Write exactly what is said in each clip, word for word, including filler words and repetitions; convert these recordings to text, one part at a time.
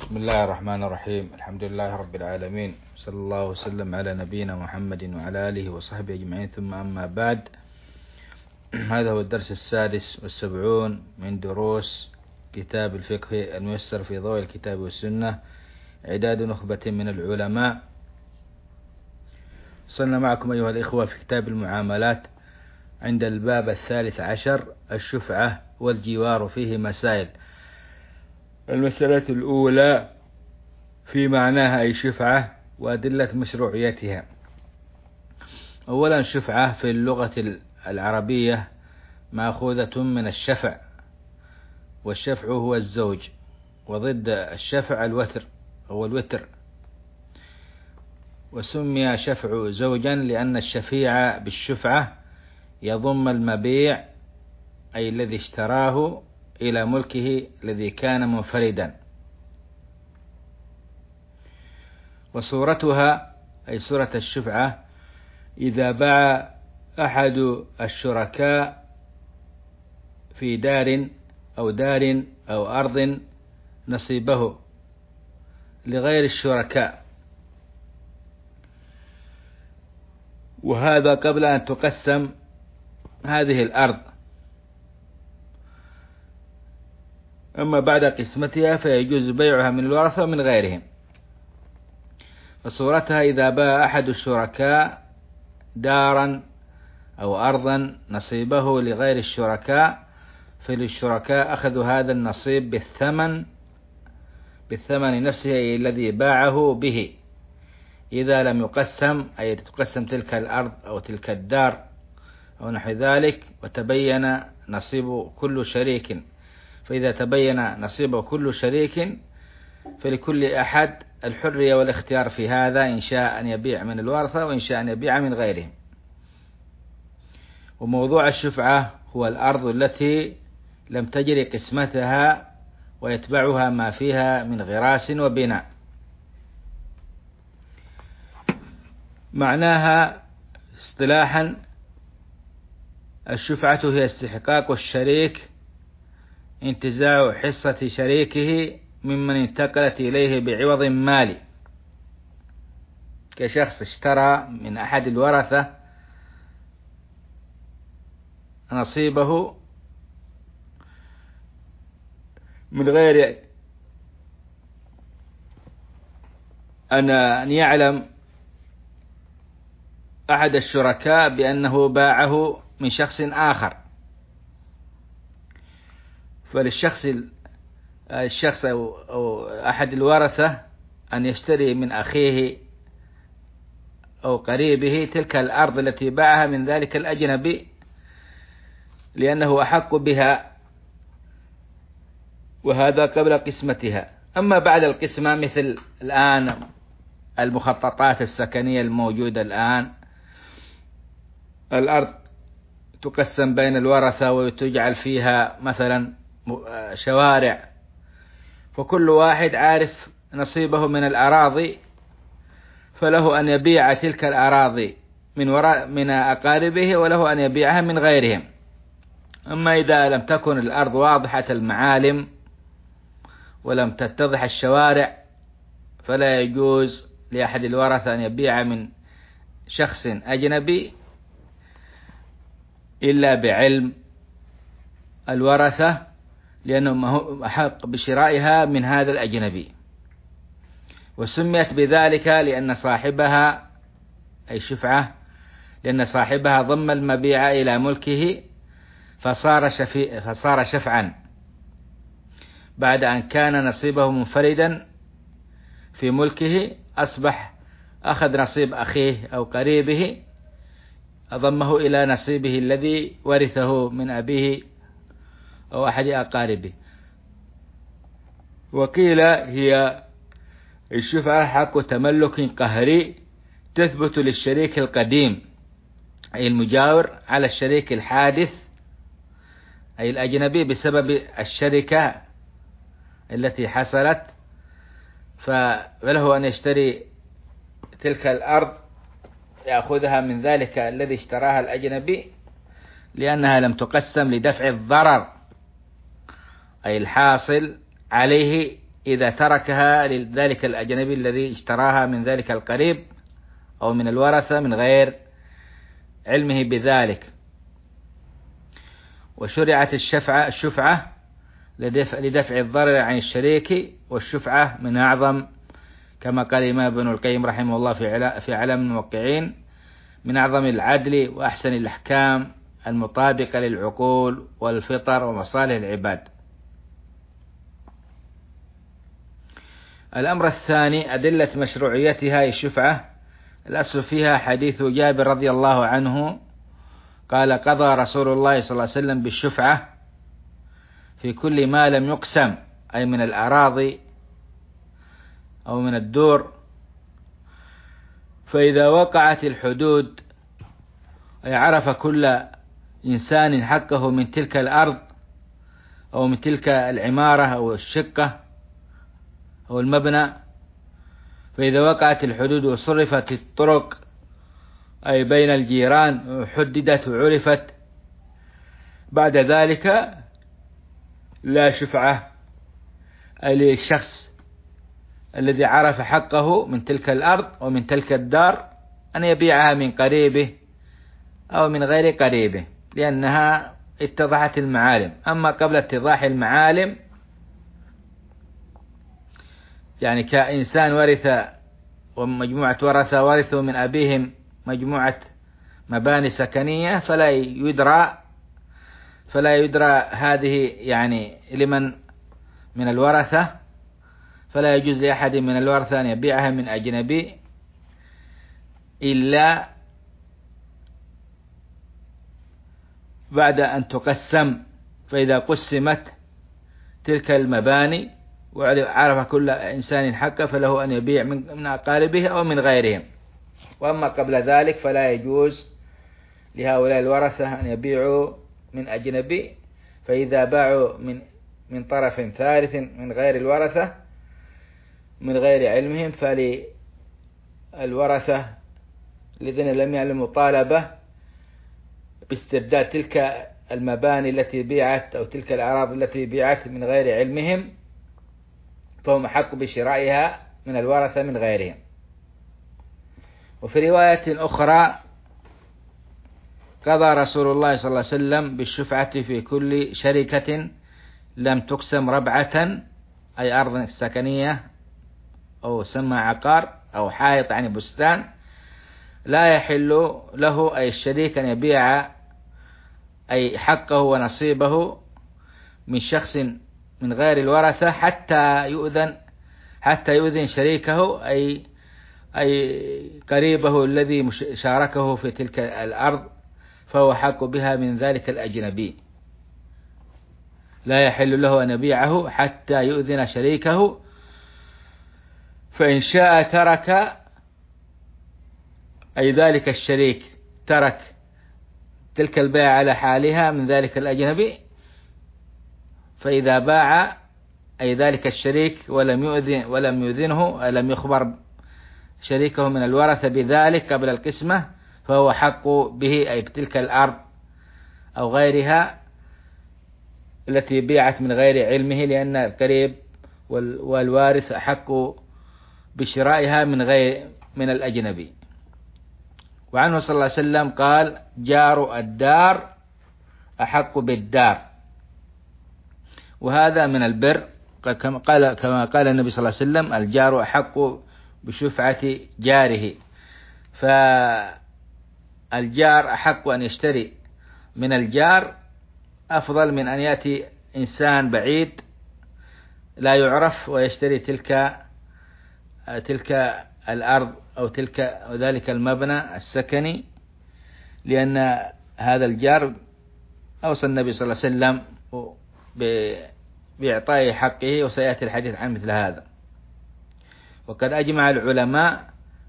بسم الله الرحمن الرحيم. الحمد لله رب العالمين، صلى الله وسلم على نبينا محمد وعلى آله وصحبه أجمعين، ثم أما بعد. هذا هو الدرس السادس والسبعون من دروس كتاب الفقه الميسر في ضوء الكتاب والسنة، إعداد نخبة من العلماء. وصلنا معكم أيها الإخوة في كتاب المعاملات عند الباب الثالث عشر، الشفعة والجوار، فيه مسائل. المسألة الأولى في معناها أي شفعة وأدلة مشروعيتها. أولا، شفعة في اللغة العربية مأخوذة من الشفع، والشفع هو الزوج، وضد الشفع الوتر هو الوتر. وسمي شفع زوجا لأن الشفيع بالشفعة يضم المبيع أي الذي اشتراه إلى ملكه الذي كان منفردا. وصورتها أي صورة الشفعة إذا باع أحد الشركاء في دار أو دار أو أرض نصيبه لغير الشركاء، وهذا قبل أن تقسم هذه الأرض. أما بعد قسمتها فيجوز بيعها من الورثة ومن غيرهم. فصورتها إذا باع أحد الشركاء دارا أو أرضا نصيبه لغير الشركاء، فللشركاء أخذوا هذا النصيب بالثمن بالثمن نفسه أي الذي باعه به، إذا لم يقسم أي تقسم تلك الأرض أو تلك الدار أو نحو ذلك وتبين نصيب كل شريك. فإذا تبين نصيب كل شريك فلكل أحد الحرية والاختيار في هذا، إن شاء أن يبيع من الورثة وإن شاء أن يبيع من غيرهم. وموضوع الشفعة هو الأرض التي لم تجري قسمتها ويتبعها ما فيها من غراس وبناء. معناها اصطلاحا الشفعة هي استحقاق الشريك انتزاع حصة شريكه ممن انتقلت إليه بعوض مالي، كشخص اشترى من أحد الورثة نصيبه من غير أن يعلم أحد الشركاء بأنه باعه من شخص آخر. فللشخص الشخص أو أحد الورثة أن يشتري من أخيه أو قريبه تلك الأرض التي باعها من ذلك الأجنبي، لأنه أحق بها، وهذا قبل قسمتها. أما بعد القسمة مثل الآن المخططات السكنية الموجودة الآن، الأرض تقسم بين الورثة وتجعل فيها مثلا شوارع، فكل واحد عارف نصيبه من الأراضي، فله أن يبيع تلك الأراضي من وراء من أقاربه، وله أن يبيعها من غيرهم. أما إذا لم تكن الأرض واضحة المعالم ولم تتضح الشوارع فلا يجوز لأحد الورثة أن يبيع من شخص أجنبي إلا بعلم الورثة، لأنهم أحق بشرائها من هذا الأجنبي. وسميت بذلك لأن صاحبها أي شفعة لأن صاحبها ضم المبيع إلى ملكه فصار, شفي فصار شفعا بعد أن كان نصيبه منفردا في ملكه، أصبح أخذ نصيب أخيه أو قريبه أضمه إلى نصيبه الذي ورثه من أبيه أو أحد أقاربه. وقيل هي الشفعة حق تملك قهري تثبت للشريك القديم أي المجاور على الشريك الحادث أي الأجنبي بسبب الشركة التي حصلت، فله أن يشتري تلك الأرض يأخذها من ذلك الذي اشتراها الأجنبي، لأنها لم تقسم لدفع الضرر أي الحاصل عليه إذا تركها لذلك الأجنبي الذي اشتراها من ذلك القريب أو من الورثة من غير علمه بذلك. وشرعت الشفعة الشفعة لدفع, لدفع الضرر عن الشريك، والشفعة من أعظم، كما قال الإمام ابن القيم رحمه الله في في علم الموقعين، من أعظم العدل وأحسن الأحكام المطابقة للعقول والفطر ومصالح العباد. الأمر الثاني أدلة مشروعيتها الشفعة. الأصل فيها حديث جابر رضي الله عنه قال: قضى رسول الله صلى الله عليه وسلم بالشفعة في كل ما لم يقسم، أي من الأراضي أو من الدور، فإذا وقعت الحدود أي عرف كل إنسان حقه من تلك الأرض أو من تلك العمارة أو الشقة أو المبنى، فإذا وقعت الحدود وصرفت الطرق أي بين الجيران وحددت وعرفت، بعد ذلك لا شفعة أي للشخص الذي عرف حقه من تلك الأرض ومن تلك الدار أن يبيعها من قريبه أو من غير قريبه، لأنها اتضحت المعالم. أما قبل اتضاح المعالم، يعني كإنسان ورث ومجموعة ورثة ورثوا من أبيهم مجموعة مباني سكنية، فلا يدرى فلا يدرى هذه يعني لمن من الورثة، فلا يجوز لأحد من الورثة أن يبيعها من أجنبي إلا بعد أن تقسم. فإذا قسمت تلك المباني وعرف كل إنسان حقه فله أن يبيع من أقاربه أو من غيرهم. وأما قبل ذلك فلا يجوز لهؤلاء الورثة أن يبيعوا من أجنبي. فإذا باعوا من من طرف ثالث من غير الورثة من غير علمهم، فللورثة الذين لم يعلموا طالبة باسترداد تلك المباني التي بيعت أو تلك الأراضي التي بيعت من غير علمهم، فهم أحق بشرائها من الورثة من غيرهم. وفي رواية أخرى قضى رسول الله صلى الله عليه وسلم بالشفعة في كل شركة لم تقسم ربعة، أي أرض سكنية أو سمى عقار أو حائط يعني بستان، لا يحل له أي الشريك أن يبيع أي حقه ونصيبه من شخص من غير الورثة حتى يؤذن حتى يؤذن شريكه أي أي قريبه الذي شاركه في تلك الأرض، فهو حق بها من ذلك الأجنبي. لا يحل له أن يبيعه حتى يؤذن شريكه، فإن شاء ترك أي ذلك الشريك ترك تلك البيع على حالها من ذلك الأجنبي، فإذا باع أي ذلك الشريك ولم يؤذن ولم يؤذنه لم يخبر شريكه من الورثة بذلك قبل القسمة، فهو حق به أي بتلك الأرض أو غيرها التي بيعت من غير علمه، لأن القريب والوارث أحق بشرائها من غير من الأجنبي. وعنه صلى الله عليه وسلم قال: جار الدار أحق بالدار. وهذا من البر، كما قال كما قال النبي صلى الله عليه وسلم: الجار أحق بشفعة جاره. فالجار أحق أن يشتري من الجار أفضل من أن يأتي إنسان بعيد لا يعرف ويشتري تلك تلك الأرض أو تلك ذلك المبنى السكني، لأن هذا الجار أوصى النبي صلى الله عليه وسلم بإعطاء حقه، وسيأتي الحديث عن مثل هذا. وقد أجمع العلماء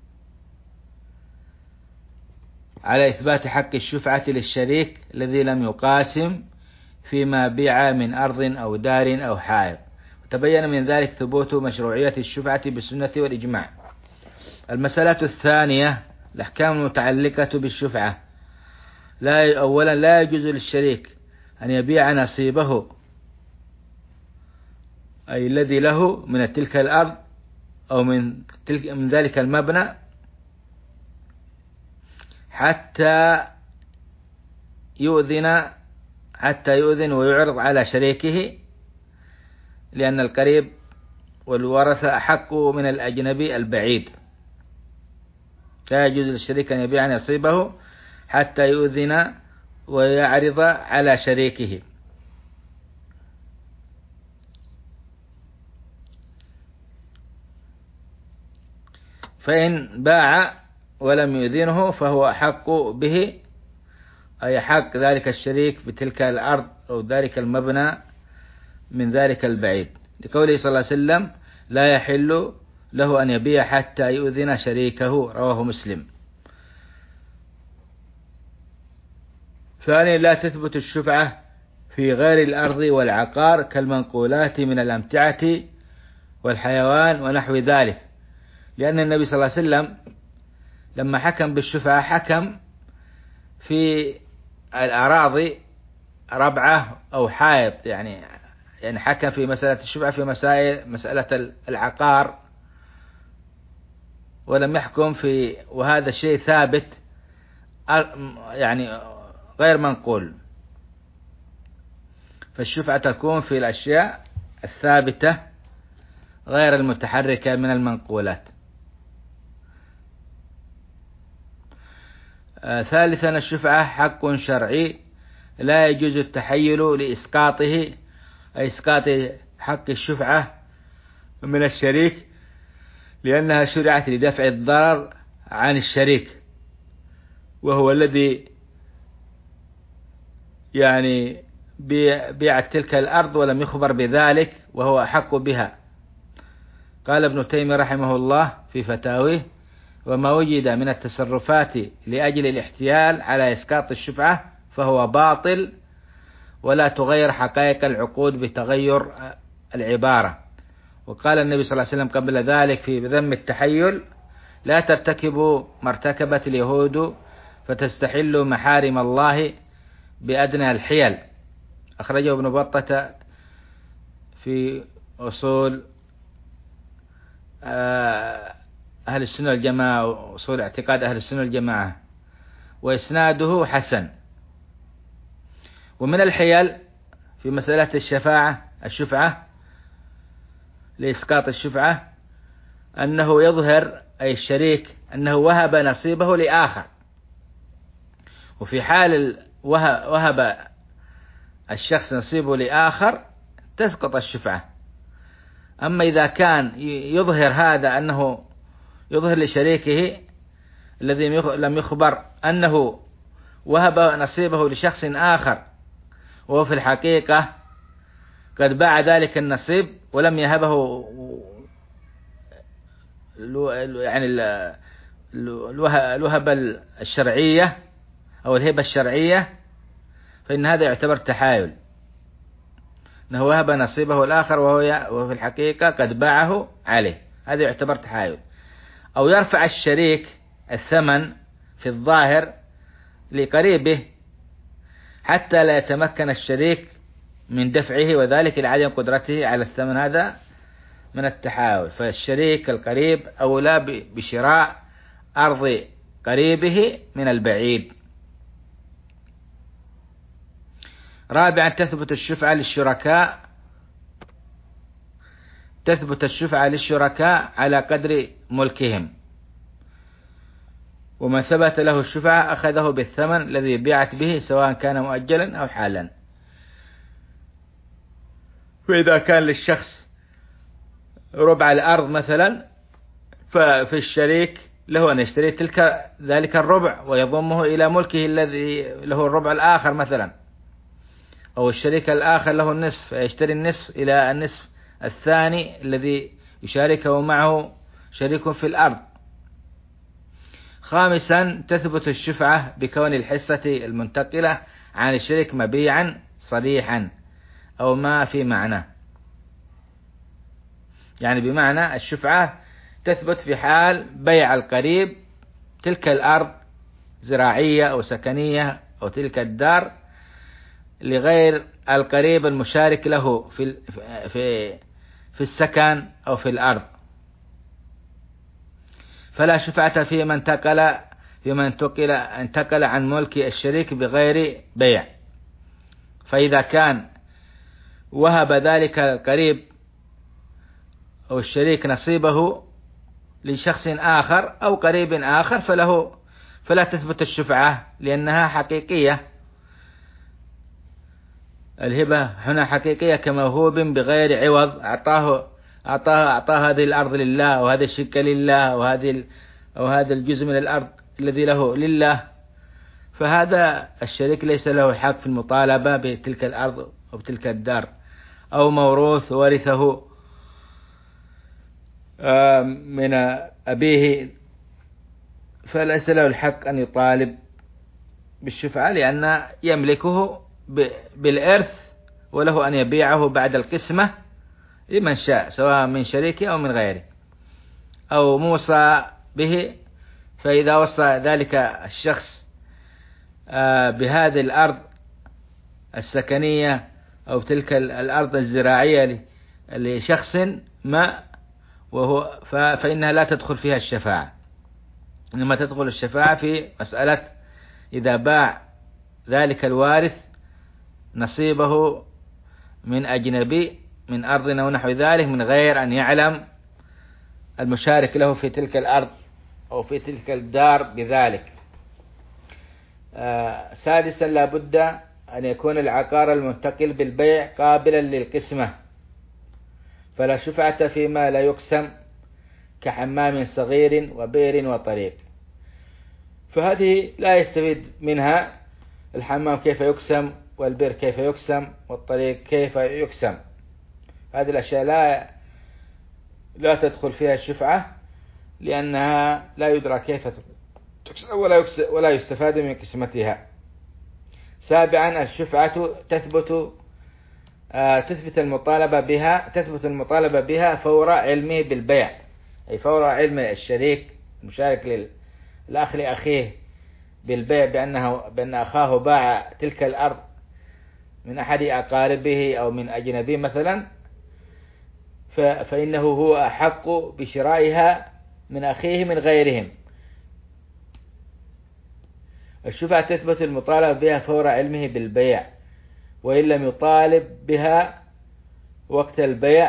على إثبات حق الشفعة للشريك الذي لم يقاسم فيما بيع من أرض أو دار أو حائط، وتبين من ذلك ثبوت مشروعية الشفعة بالسنة والإجماع. المسألة الثانية الأحكام المتعلقة بالشفعة. لا أولا لا يجوز للشريك أن يبيع نصيبه أي الذي له من تلك الأرض أو من تلك من ذلك المبنى حتى يؤذن حتى يؤذن ويعرض على شريكه، لأن القريب والورثة أحق من الأجنبي البعيد. لا يجوز للشريك أن يبيع نصيبه حتى يؤذن ويعرض على شريكه. فإن باع ولم يؤذنه فهو أحق به، أي حق ذلك الشريك بتلك الأرض أو ذلك المبنى من ذلك البعيد، لقوله صلى الله عليه وسلم: لا يحل له أن يبيع حتى يؤذن شريكه، رواه مسلم. ثانيا، لا تثبت الشفعة في غير الأرض والعقار كالمنقولات من الأمتعة والحيوان ونحو ذلك، لأن النبي صلى الله عليه وسلم لما حكم بالشفعة حكم في الأراضي ربعة أو حائط، يعني يعني حكم في مسألة الشفعة في مسائل مسألة العقار، ولم يحكم في، وهذا الشيء ثابت يعني غير منقول. فالشفعة تكون في الأشياء الثابتة غير المتحركة من المنقولات. آه ثالثا، الشفعة حق شرعي لا يجوز التحيل لإسقاطه، أي إسقاط حق الشفعة من الشريك، لأنها شرعت لدفع الضرر عن الشريك، وهو الذي يعني بيع تلك الأرض ولم يخبر بذلك وهو أحق بها. قال ابن تيمية رحمه الله في فتاويه: وما وجد من التصرفات لأجل الاحتيال على إسقاط الشفعة فهو باطل، ولا تغير حقائق العقود بتغير العبارة. وقال النبي صلى الله عليه وسلم قبل ذلك في ذم التحيل: لا ترتكبوا ما ارتكبت اليهود فتستحلوا محارم الله بأدنى الحيل. أخرجه ابن بطة في أصول أهل السنة والجماعة وأصول اعتقاد أهل السنة والجماعة، وإسناده حسن. ومن الحيل في مسألة الشفاعة الشفعة لإسقاط الشفعة أنه يظهر، أي الشريك، أنه وهب نصيبه لآخر، وفي حال وهب الشخص نصيبه لآخر تسقط الشفعة. أما إذا كان يظهر هذا أنه يظهر لشريكه الذي لم يخبر أنه وهب نصيبه لشخص آخر، وهو في الحقيقة قد باع ذلك النصيب ولم يهبه يعني الوهبة الشرعية أو الهبة الشرعية، فإن هذا يعتبر تحايل، أنه وهب نصيبه الآخر وهو في الحقيقة قد باعه عليه، هذا يعتبر تحايل. أو يرفع الشريك الثمن في الظاهر لقريبه حتى لا يتمكن الشريك من دفعه، وذلك لعدم قدرته على الثمن، هذا من التحايل. فالشريك القريب أولى بشراء أرض قريبه من البعيد. رابعا، تثبت الشفعة للشركاء تثبت الشفعة للشركاء على قدر ملكهم، ومن ثبت له الشفعة أخذه بالثمن الذي بيعت به سواء كان مؤجلا أو حالا. فإذا كان للشخص ربع الأرض مثلا، ففي الشريك له أن يشتري تلك ذلك الربع ويضمه إلى ملكه الذي له الربع الآخر مثلا، أو الشريك الآخر له النصف فيشتري النصف إلى النصف الثاني الذي يشاركه معه شريك في الأرض. خامسا، تثبت الشفعة بكون الحصة المنتقلة عن الشريك مبيعا صريحا أو ما في معنى، يعني بمعنى الشفعة تثبت في حال بيع القريب تلك الأرض زراعية أو سكنية أو تلك الدار لغير القريب المشارك له في في في السكن أو في الأرض. فلا شفعة في من انتقل في من انتقل انتقل عن ملك الشريك بغير بيع. فإذا كان وهب ذلك القريب أو الشريك نصيبه لشخص آخر أو قريب آخر فله فلا تثبت الشفعة لأنها حقيقية. الهبة هنا حقيقية كموهوب بغير عوض، أعطاه أعطاه أعطاه هذه الأرض لله وهذا الشق لله وهذه أو هذا الجزء من الأرض الذي له لله، فهذا الشريك ليس له حق في المطالبة بتلك الأرض أو بتلك الدار، أو موروث ورثه من أبيه فليس له الحق أن يطالب بالشفعة لأن يملكه بالإرث، وله أن يبيعه بعد القسمة لمن شاء سواء من شريكه أو من غيره، أو موصى به. فإذا وصى ذلك الشخص بهذه الأرض السكنية أو تلك الأرض الزراعية لشخص ما وهو فإنها لا تدخل فيها الشفاعة، إنما تدخل الشفاعة في مسألة إذا باع ذلك الوارث نصيبه من أجنبي من أرض أو نحو ذلك من غير أن يعلم المشارك له في تلك الأرض أو في تلك الدار بذلك. آه سادسا لا بد أن يكون العقار المنتقل بالبيع قابلا للقسمة، فلا شفعة فيما لا يقسم كحمام صغير وبئر وطريق، فهذه لا يستفيد منها الحمام كيف يقسم والبئر كيف يقسم والطريق كيف يقسم، هذه الأشياء لا لا تدخل فيها الشفعة لأنها لا يدرى كيف تقسم ولا ولا يستفاد من قسمتها. سابعا الشفعة تثبت آه تثبت المطالبة بها تثبت المطالبة بها فور علمه بالبيع، أي فور علم الشريك المشارك للأخ لأخيه بالبيع بأنه بأن أخاه باع تلك الأرض من أحد أقاربه أو من أجنبي مثلا، فإنه هو أحق بشرائها من أخيه من غيرهم. الشفعة تثبت المطالبة بها فور علمه بالبيع، وإن لم يطالب بها وقت البيع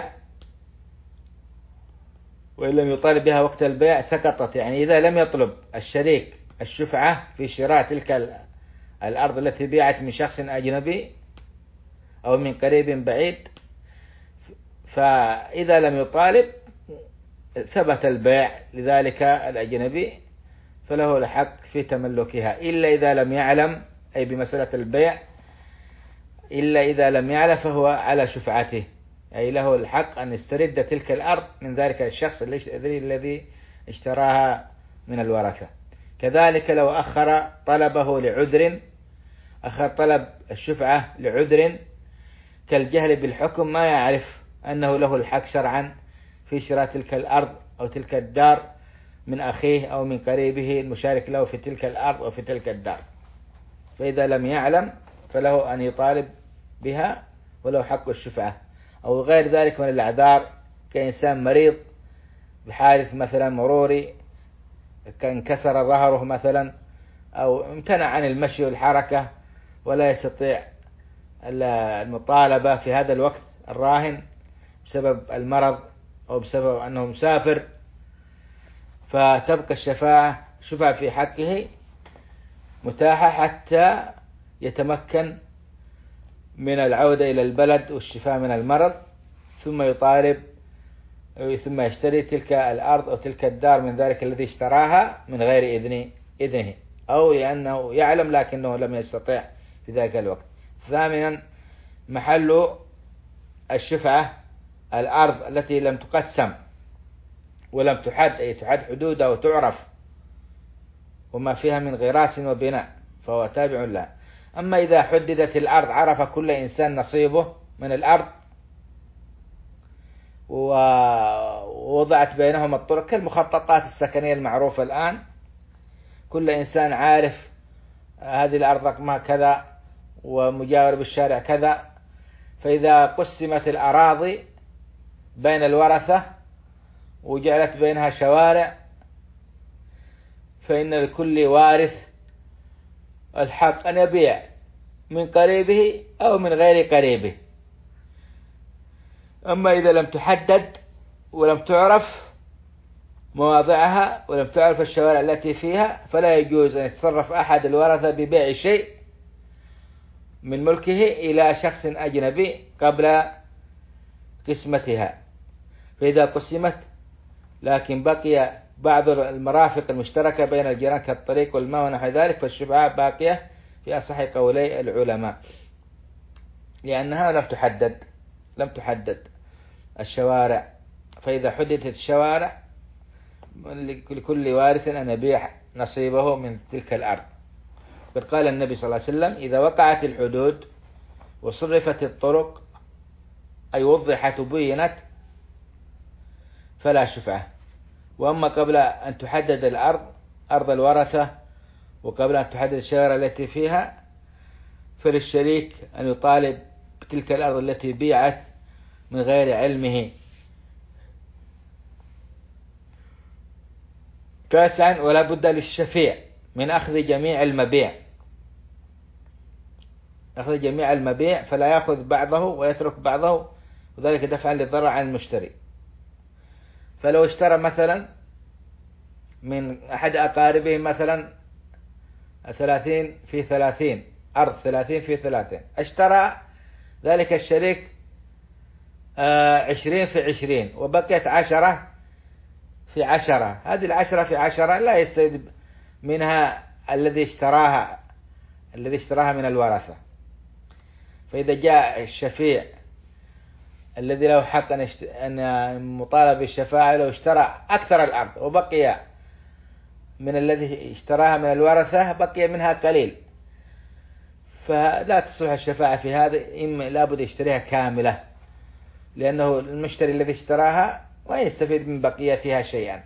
وإن لم يطالب بها وقت البيع سقطت. يعني إذا لم يطلب الشريك الشفعة في شراء تلك الأرض التي بيعت من شخص أجنبي أو من قريب بعيد، فإذا لم يطالب ثبت البيع لذلك الأجنبي فله الحق في تملكها، إلا إذا لم يعلم، أي بمسألة البيع إلا إذا لم يعلم فهو على شفعته، أي له الحق أن يسترد تلك الأرض من ذلك الشخص الذي اشتراها من الورثة. كذلك لو أخر طلبه لعذر، أخر طلب الشفعة لعذر كالجهل بالحكم ما يعرف أنه له الحق شرعا في شراء تلك الأرض أو تلك الدار من أخيه أو من قريبه المشارك له في تلك الأرض أو في تلك الدار، فإذا لم يعلم فله أن يطالب بها وله حق الشفعة. أو غير ذلك من الأعذار كإنسان مريض بحادث مثلا مروري كانكسر ظهره مثلا أو امتنع عن المشي والحركة ولا يستطيع المطالبة في هذا الوقت الراهن بسبب المرض أو بسبب أنه مسافر، فتبقى الشفاعة شفاعة في حقه متاحة حتى يتمكن من العودة إلى البلد والشفاء من المرض، ثم يطالب ثم يشتري تلك الأرض أو تلك الدار من ذلك الذي اشتراها من غير إذن إذنه أو لأنه يعلم لكنه لم يستطيع في ذلك الوقت. ثامنا محل الشفعة الأرض التي لم تقسم ولم تحد، أي تحد حدودها وتعرف وما فيها من غراس وبناء فهو تابع لها. أما إذا حددت الأرض عرف كل إنسان نصيبه من الأرض ووضعت بينهم الطرق كالمخططات السكنية المعروفة الآن، كل إنسان عارف هذه الأرض رقمها كذا ومجاور بالشارع كذا، فإذا قسمت الأراضي بين الورثة وجعلت بينها شوارع، فإن لكل وارث الحق أن يبيع من قريبه أو من غير قريبه. أما إذا لم تحدد ولم تعرف مواضعها ولم تعرف الشوارع التي فيها، فلا يجوز أن يتصرف أحد الورثة ببيع شيء من ملكه إلى شخص أجنبي قبل قسمتها. فإذا قسمت لكن بقي بعض المرافق المشتركة بين الجيران كالطريق والماء ونحو ذلك، فالشفعة باقية في أصح قولي العلماء، لأنها لم تحدد لم تحدد الشوارع. فإذا حددت الشوارع لكل وارث أن يبيع نصيبه من تلك الأرض. قد قال النبي صلى الله عليه وسلم: إذا وقعت الحدود وصرفت الطرق، أي وضحت وبينت، فلا شفعة. وأما قبل أن تحدد الأرض أرض الورثة وقبل أن تحدد الشوارع التي فيها، فللشريك أن يطالب بتلك الأرض التي بيعت من غير علمه. تاسعا: ولا بد للشفيع من أخذ جميع المبيع أخذ جميع المبيع فلا يأخذ بعضه ويترك بعضه، وذلك دفعا للضرر عن المشتري. فلو اشترى مثلا من أحد أقاربه مثلا ثلاثين في ثلاثين أرض ثلاثين في ثلاثين، اشترى ذلك الشريك عشرين في عشرين وبقيت عشرة في عشرة، هذه العشرة في عشرة لا يستفيد منها الذي اشتراها الذي اشتراها من الورثة. فإذا جاء الشفيع الذي له حق أن مطالب بالشفاعة لو اشترى أكثر الأرض وبقي من الذي اشتراها من الورثة بقي منها قليل، فلا تصلح الشفاعة في هذا، إما لابد يشتريها كاملة، لأنه المشتري الذي اشتراها ما يستفيد من بقيتها شيئا،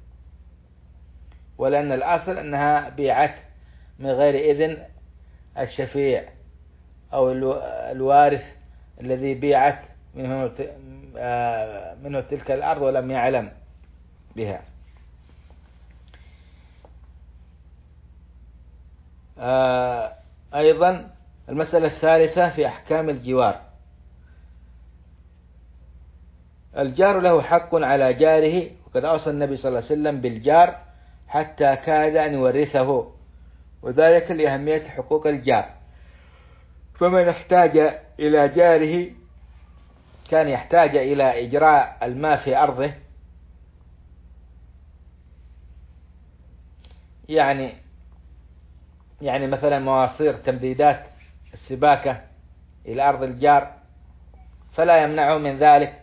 ولأن الأصل أنها بيعت من غير إذن الشفيع أو الوارث الذي بيعت منه منه تلك الأرض ولم يعلم بها. أيضا المسألة الثالثة في أحكام الجوار: الجار له حق على جاره، وقد أوصى النبي صلى الله عليه وسلم بالجار حتى كاد أن يورثه، وذلك لأهمية حقوق الجار. فمن احتاج إلى جاره كان يحتاج إلى إجراء الماء في أرضه، يعني يعني مثلا مواسير تمديدات السباكة إلى أرض الجار، فلا يمنعه من ذلك.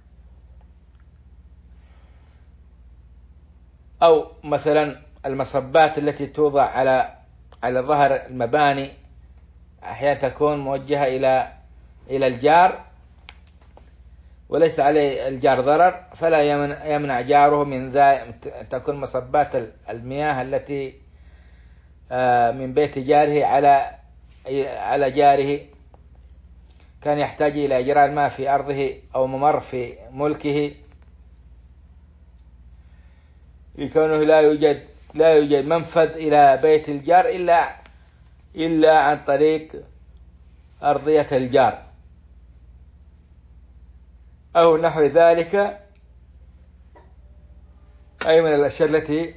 أو مثلا المصبات التي توضع على على ظهر المباني أحيانا تكون موجهة إلى إلى الجار وليس عليه الجار ضرر، فلا يمنع جاره من ذا تكون مصبات المياه التي من بيت جاره على على جاره كان يحتاج إلى إجراء الماء في أرضه أو ممر في ملكه، لكونه لا يوجد لا يوجد منفذ إلى بيت الجار إلا إلا عن طريق أرضية الجار أو نحو ذلك، أي من الأشياء التي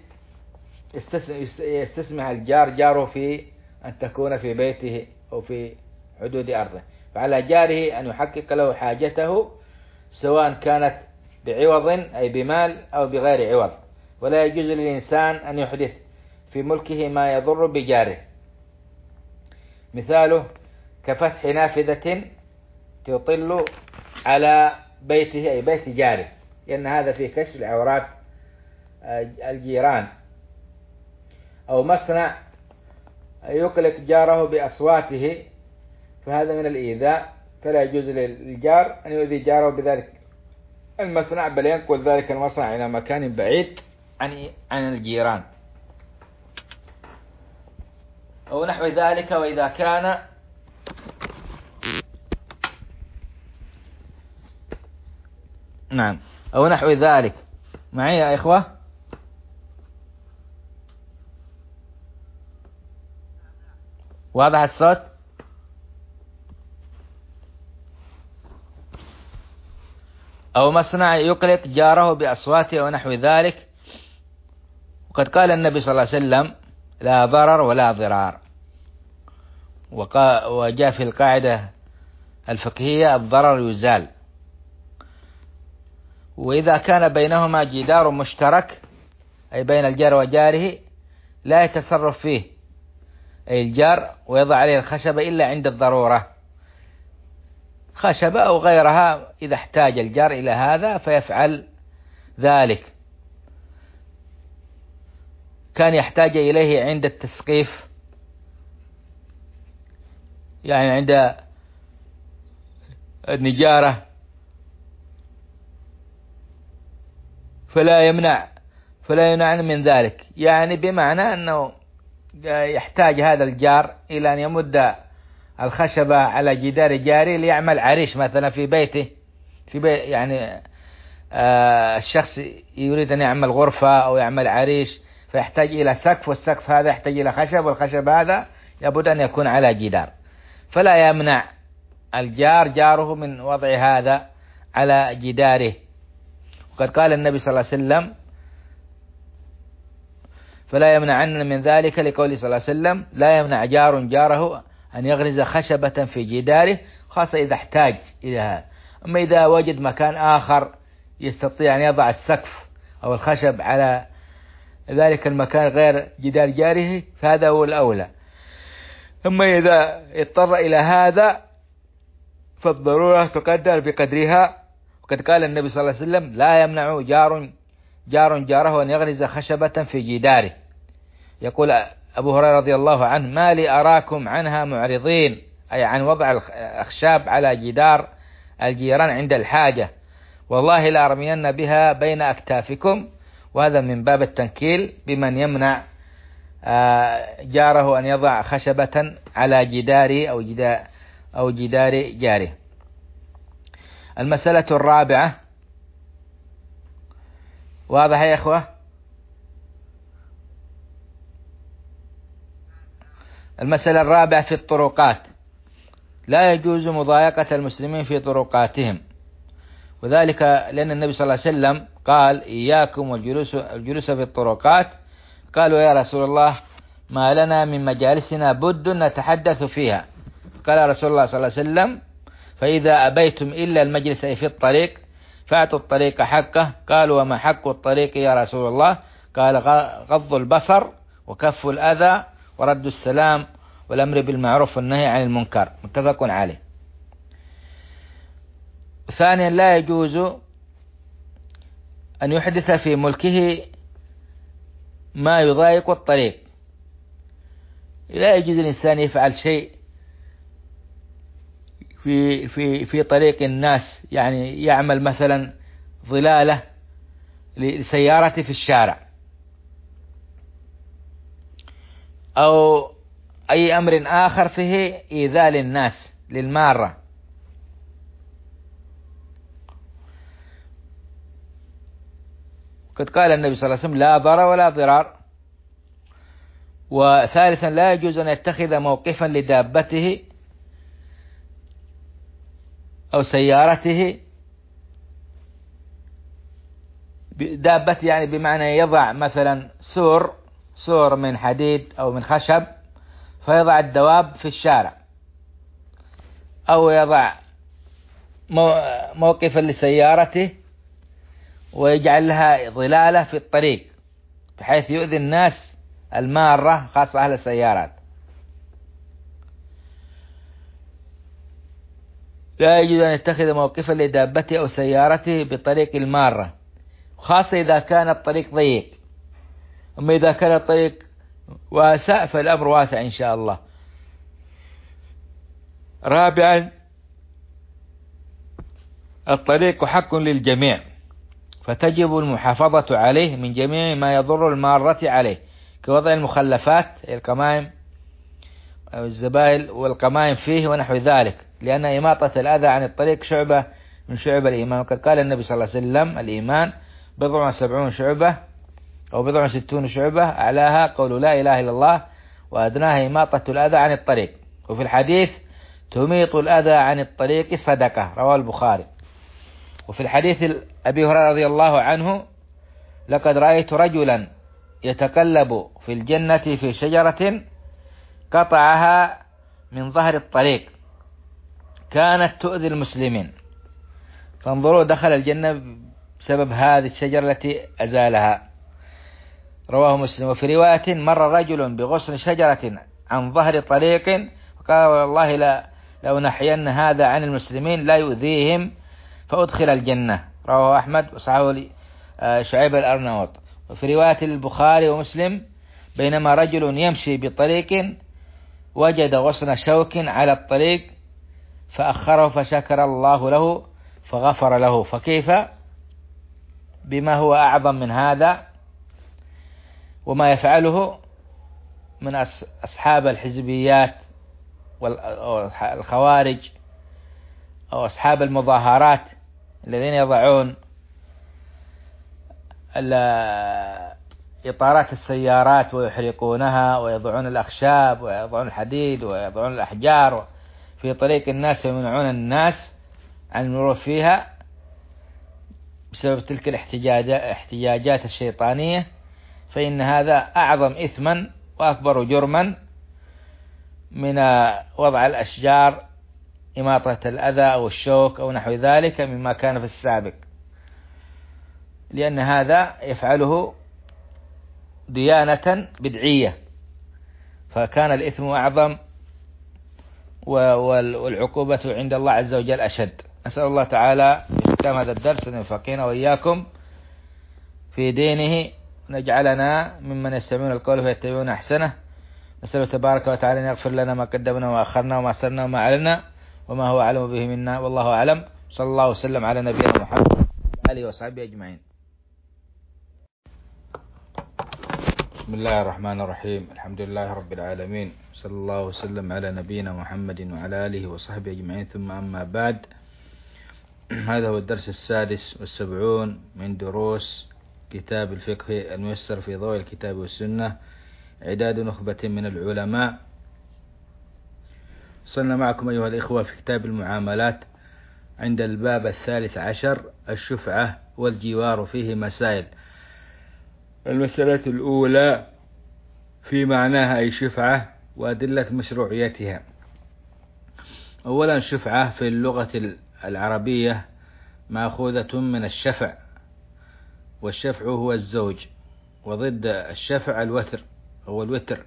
يستسمح الجار جاره في أن تكون في بيته أو في حدود أرضه. فعلى جاره أن يحقق له حاجته سواء كانت بعوض أي بمال أو بغير عوض، ولا يجوز للإنسان أن يحدث في ملكه ما يضر بجاره، مثاله كفتح نافذة تطل على بيته أي بيت جاره، لأن هذا فيه كشف العورات الجيران، أو مصنع يقلق جاره بأصواته، فهذا من الإيذاء، فلا يجوز للجار أن يؤذي جاره بذلك المصنع، بل ينقل ذلك المصنع إلى مكان بعيد عن عن الجيران أو نحو ذلك. وإذا كان نعم نعم، أو نحو ذلك. معي يا إخوة؟ واضح الصوت؟ أو مصنع يقلق جاره بأصواته أو نحو ذلك. وقد قال النبي صلى الله عليه وسلم لا ضرر ولا ضرار، وجاء في القاعدة الفقهية الضرر يزال. وإذا كان بينهما جدار مشترك أي بين الجار وجاره لا يتصرف فيه أي الجار ويضع عليه الخشبة إلا عند الضرورة، خشبة أو غيرها، إذا احتاج الجار إلى هذا فيفعل ذلك. كان يحتاج إليه عند التسقيف، يعني عند النجارة، فلا يمنع فلا يمنع من ذلك، يعني بمعنى أنه يحتاج هذا الجار إلى أن يمد الخشبة على جدار جاري ليعمل عريش مثلا في بيته، في بيت يعني آه الشخص يريد أن يعمل غرفة أو يعمل عريش فيحتاج إلى سقف، والسقف هذا يحتاج إلى خشب، والخشب هذا لابد أن يكون على جدار، فلا يمنع الجار جاره من وضع هذا على جداره. وقد قال النبي صلى الله عليه وسلم فلا يمنعن من ذلك، لقوله صلى الله عليه وسلم لا يمنع جار جاره أن يغرز خشبة في جداره، خاصة إذا احتاج إلى هذا. أما إذا وجد مكان آخر يستطيع أن يضع السقف أو الخشب على ذلك المكان غير جدار جاره فهذا هو الأولى. أما إذا اضطر إلى هذا فالضرورة تقدر بقدرها. وقد قال النبي صلى الله عليه وسلم لا يمنع جار جار جاره أن يغرز خشبة في جداره. يقول أبو هريرة رضي الله عنه ما لي أراكم عنها معرضين، أي عن وضع الأخشاب على جدار الجيران عند الحاجة، والله لا أرمين بها بين أكتافكم. وهذا من باب التنكيل بمن يمنع جاره أن يضع خشبة على جدار أو جدار أو جدار جاره. المسألة الرابعة، واضح يا إخوة؟ المسألة الرابعة في الطرقات، لا يجوز مضايقة المسلمين في طرقاتهم، وذلك لأن النبي صلى الله عليه وسلم قال إياكم والجلوس الجلوس في الطرقات. قالوا يا رسول الله ما لنا من مجالسنا بد نتحدث فيها. قال رسول الله صلى الله عليه وسلم فإذا أبيتم إلا المجلس في الطريق فأعطوا الطريق حقه. قالوا وما حق الطريق يا رسول الله؟ قال غض البصر وكف الأذى ورد السلام والأمر بالمعروف والنهي عن المنكر، متفق عليه. ثانيا لا يجوز أن يحدث في ملكه ما يضايق الطريق، لا يجوز الإنسان يفعل شيء في في في طريق الناس، يعني يعمل مثلا ظلالة لسيارته في الشارع أو أي أمر آخر فيه إيذاء للناس للمارة. قد قال النبي صلى الله عليه وسلم لا ضرر ولا ضرار. وثالثا لا يجوز أن يتخذ موقفا لدابته أو سيارته، دابته يعني بمعنى يضع مثلا سور سور من حديد أو من خشب فيضع الدواب في الشارع، أو يضع موقفا لسيارته ويجعل لها ظلالة في الطريق بحيث يؤذي الناس المارة خاصة أهل السيارات. لا يجوز أن يتخذ موقفا لدابته أو سيارته بطريق المارة، خاصة إذا كان الطريق ضيق. أما إذا كان الطريق واسع فالأمر واسع إن شاء الله. رابعا الطريق حق للجميع فتجب المحافظة عليه من جميع ما يضر المارة عليه، كوضع المخلفات القمائم أو الزبائل والقمائم فيه ونحو ذلك، لأن إماطة الأذى عن الطريق شعبة من شعب الإيمان. وقد قال النبي صلى الله عليه وسلم: الإيمان بضع وسبعون شعبة أو بضع وستون شعبة، أعلاها قول لا إله إلا الله، وأدناها إماطة الأذى عن الطريق. وفي الحديث: تميط الأذى عن الطريق صدقة، رواه البخاري. وفي الحديث أبي هريرة رضي الله عنه: لقد رأيت رجلا يتقلب في الجنة في شجرة قطعها من ظهر الطريق كانت تؤذي المسلمين، فانظروا دخل الجنة بسبب هذه الشجرة التي أزالها، رواه مسلم. وفي رواية: مر رجل بغصن شجرة عن ظهر طريق وقال: والله لا لو نحين هذا عن المسلمين لا يؤذيهم فأدخل الجنة، رواه أحمد وصححه شعيب الأرناؤوط. وفي رواية البخاري ومسلم: بينما رجل يمشي بطريق وجد غصن شوك على الطريق فأخره فشكر الله له فغفر له. فكيف بما هو أعظم من هذا وما يفعله من أصحاب الحزبيات والخوارج أو أصحاب المظاهرات الذين يضعون إطارات السيارات ويحرقونها ويضعون الأخشاب ويضعون الحديد ويضعون الأحجار في طريق الناس ويمنعون الناس عن المرور فيها بسبب تلك الاحتجاجات الشيطانية، فإن هذا أعظم إثما وأكبر جرما من وضع الأشجار إماطة الأذى أو الشوك أو نحو ذلك مما كان في السابق، لأن هذا يفعله ديانة بدعية، فكان الإثم أعظم والعقوبة عند الله عز وجل أشد. أسأل الله تعالى في ختام هذا الدرس أن يوفقنا وإياكم في دينه ونجعلنا ممن يستمعون القول فيتبعون أحسنه. نسأله تبارك وتعالى أن يغفر لنا ما قدمنا وأخرنا وما أسررنا وما أعلنا وما هو أعلم به منا، والله أعلم. صلى الله وسلم على نبينا محمد وعلى آله وصحبه أجمعين. بسم الله الرحمن الرحيم، الحمد لله رب العالمين، صلى الله وسلم على نبينا محمد وعلى آله وصحبه أجمعين، ثم أما بعد. هذا هو الدرس السادس والسبعون من دروس كتاب الفقه الميسر في ضوء الكتاب والسنة، عداد نخبة من العلماء. وصلنا معكم أيها الإخوة في كتاب المعاملات عند الباب الثالث عشر، الشفعة والجوار، فيه مسائل. المسألة الأولى في معناها أي شفعة وأدلة مشروعيتها. أولا، شفعة في اللغة العربية مأخوذة من الشفع، والشفع هو الزوج، وضد الشفع الوتر هو الوتر.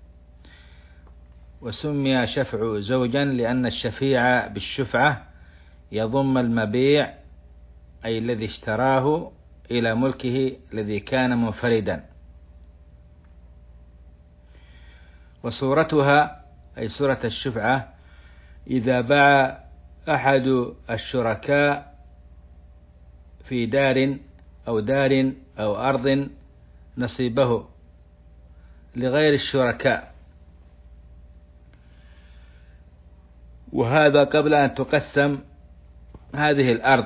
وسمي شفع زوجا لأن الشفيع بالشفعة يضم المبيع أي الذي اشتراه إلى ملكه الذي كان منفردا. وصورتها أي صورة الشفعة إذا باع أحد الشركاء في دار أو دار أو أرض نصيبه لغير الشركاء، وهذا قبل أن تقسم هذه الأرض،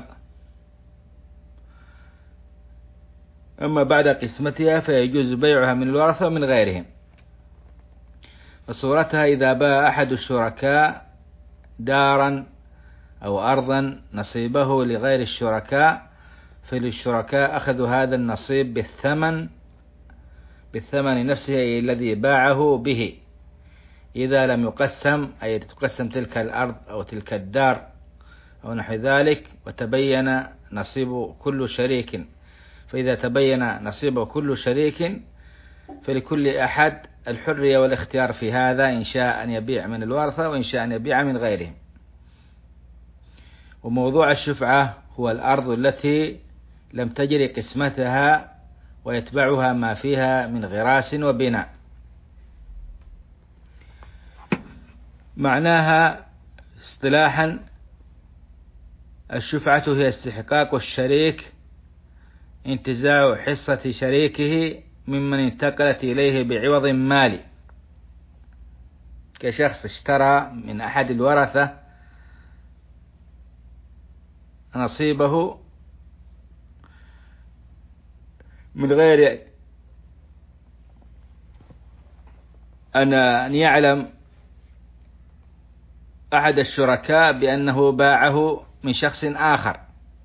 أما بعد قسمتها فيجوز بيعها من الورثة ومن غيرهم. وصورتها إذا باع أحد الشركاء دارا أو أرضا نصيبه لغير الشركاء، فللشركاء أخذوا هذا النصيب بالثمن بالثمن نفسه الذي باعه به، إذا لم يقسم أي تقسم تلك الأرض أو تلك الدار أو نحو ذلك وتبين نصيب كل شريك. فإذا تبين نصيب كل شريك فلكل أحد الحرية والاختيار في هذا، إن شاء أن يبيع من الورثة وإن شاء أن يبيع من غيرهم. وموضوع الشفعة هو الأرض التي لم تجري قسمتها ويتبعها ما فيها من غراس وبناء. معناها اصطلاحا: الشفعة هي استحقاق الشريك انتزاع حصة شريكه ممن انتقلت إليه بعوض مالي، كشخص اشترى من أحد الورثة نصيبه من غير أن يعلم أحد الشركاء بأنه باعه من شخص آخر.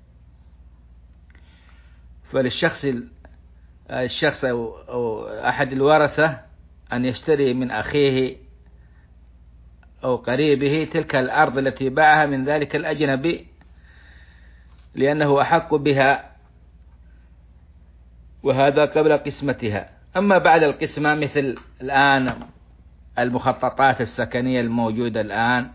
فللشخص الشخص أو أحد الورثة أن يشتري من أخيه أو قريبه تلك الأرض التي باعها من ذلك الأجنبي، لأنه أحق بها، وهذا قبل قسمتها. أما بعد القسمة مثل الآن المخططات السكنية الموجودة الآن،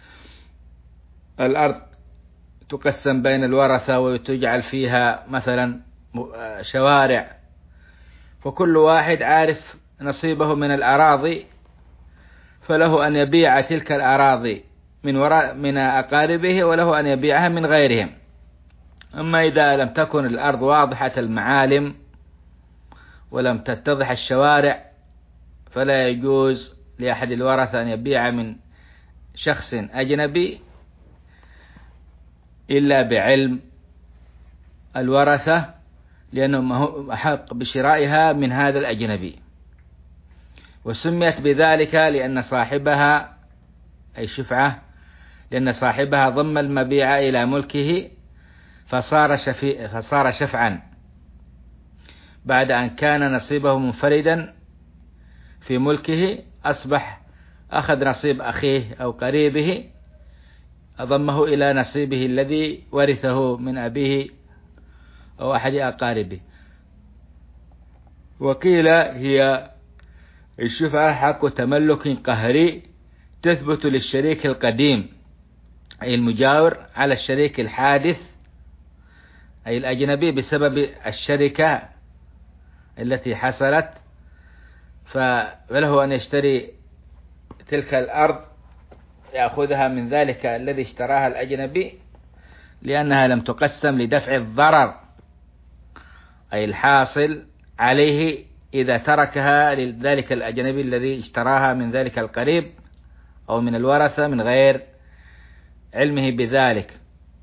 الأرض تقسم بين الورثة وتجعل فيها مثلا شوارع، فكل واحد عارف نصيبه من الأراضي، فله أن يبيع تلك الأراضي من وراء من أقاربه، وله أن يبيعها من غيرهم. أما إذا لم تكن الأرض واضحة المعالم ولم تتضح الشوارع، فلا يجوز لأحد الورثة أن يبيع من شخص أجنبي إلا بعلم الورثة، لأنهم أحق بشرائها من هذا الأجنبي. وسميت بذلك لأن صاحبها أي شفعة، لأن صاحبها ضم المبيع إلى ملكه فصار شفي فصار شفعا، بعد أن كان نصيبه منفردا في ملكه أصبح أخذ نصيب أخيه أو قريبه، أضمه إلى نصيبه الذي ورثه من أبيه أو أحد أقاربه. وقيل هي الشفعة حق تملك قهري تثبت للشريك القديم أي المجاور على الشريك الحادث أي الأجنبي بسبب الشركة التي حصلت، فله أن يشتري تلك الأرض يأخذها من ذلك الذي اشتراها الأجنبي، لأنها لم تقسم لدفع الضرر أي الحاصل عليه إذا تركها لذلك الأجنبي الذي اشتراها من ذلك القريب أو من الورثة من غير علمه بذلك.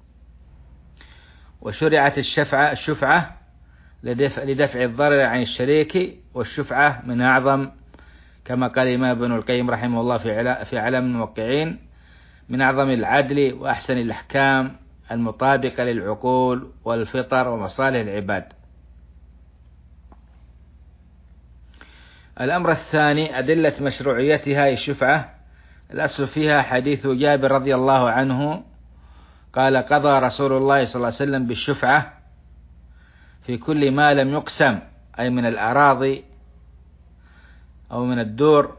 وشرعت الشفعة الشفعة لدفع, لدفع الضرر عن الشريك، والشفعة من أعظم كما قال الإمام ابن القيم رحمه الله في في علم الموقعين من أعظم العدل وأحسن الأحكام المطابقة للعقول والفطر ومصالح العباد. الأمر الثاني أدلة مشروعيتها الشفعة. الأصل فيها حديث جابر رضي الله عنه قال قضى رسول الله صلى الله عليه وسلم بالشفعة في كل ما لم يقسم أي من الأراضي أو من الدور،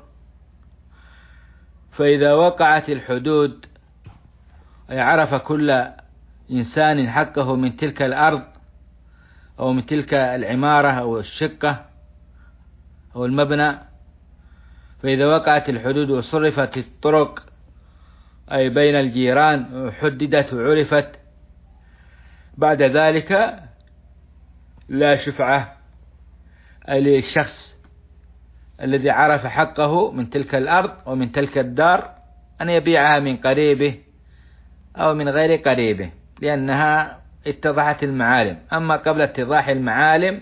فإذا وقعت الحدود أي عرف كل إنسان حقه من تلك الأرض أو من تلك العمارة أو الشقة أو المبنى، فإذا وقعت الحدود وصرفت الطرق أي بين الجيران وحددت وعرفت، بعد ذلك لا شفعة أي للشخص الذي عرف حقه من تلك الأرض ومن تلك الدار أن يبيعها من قريبه أو من غير قريبه، لأنها اتضحت المعالم. أما قبل اتضاح المعالم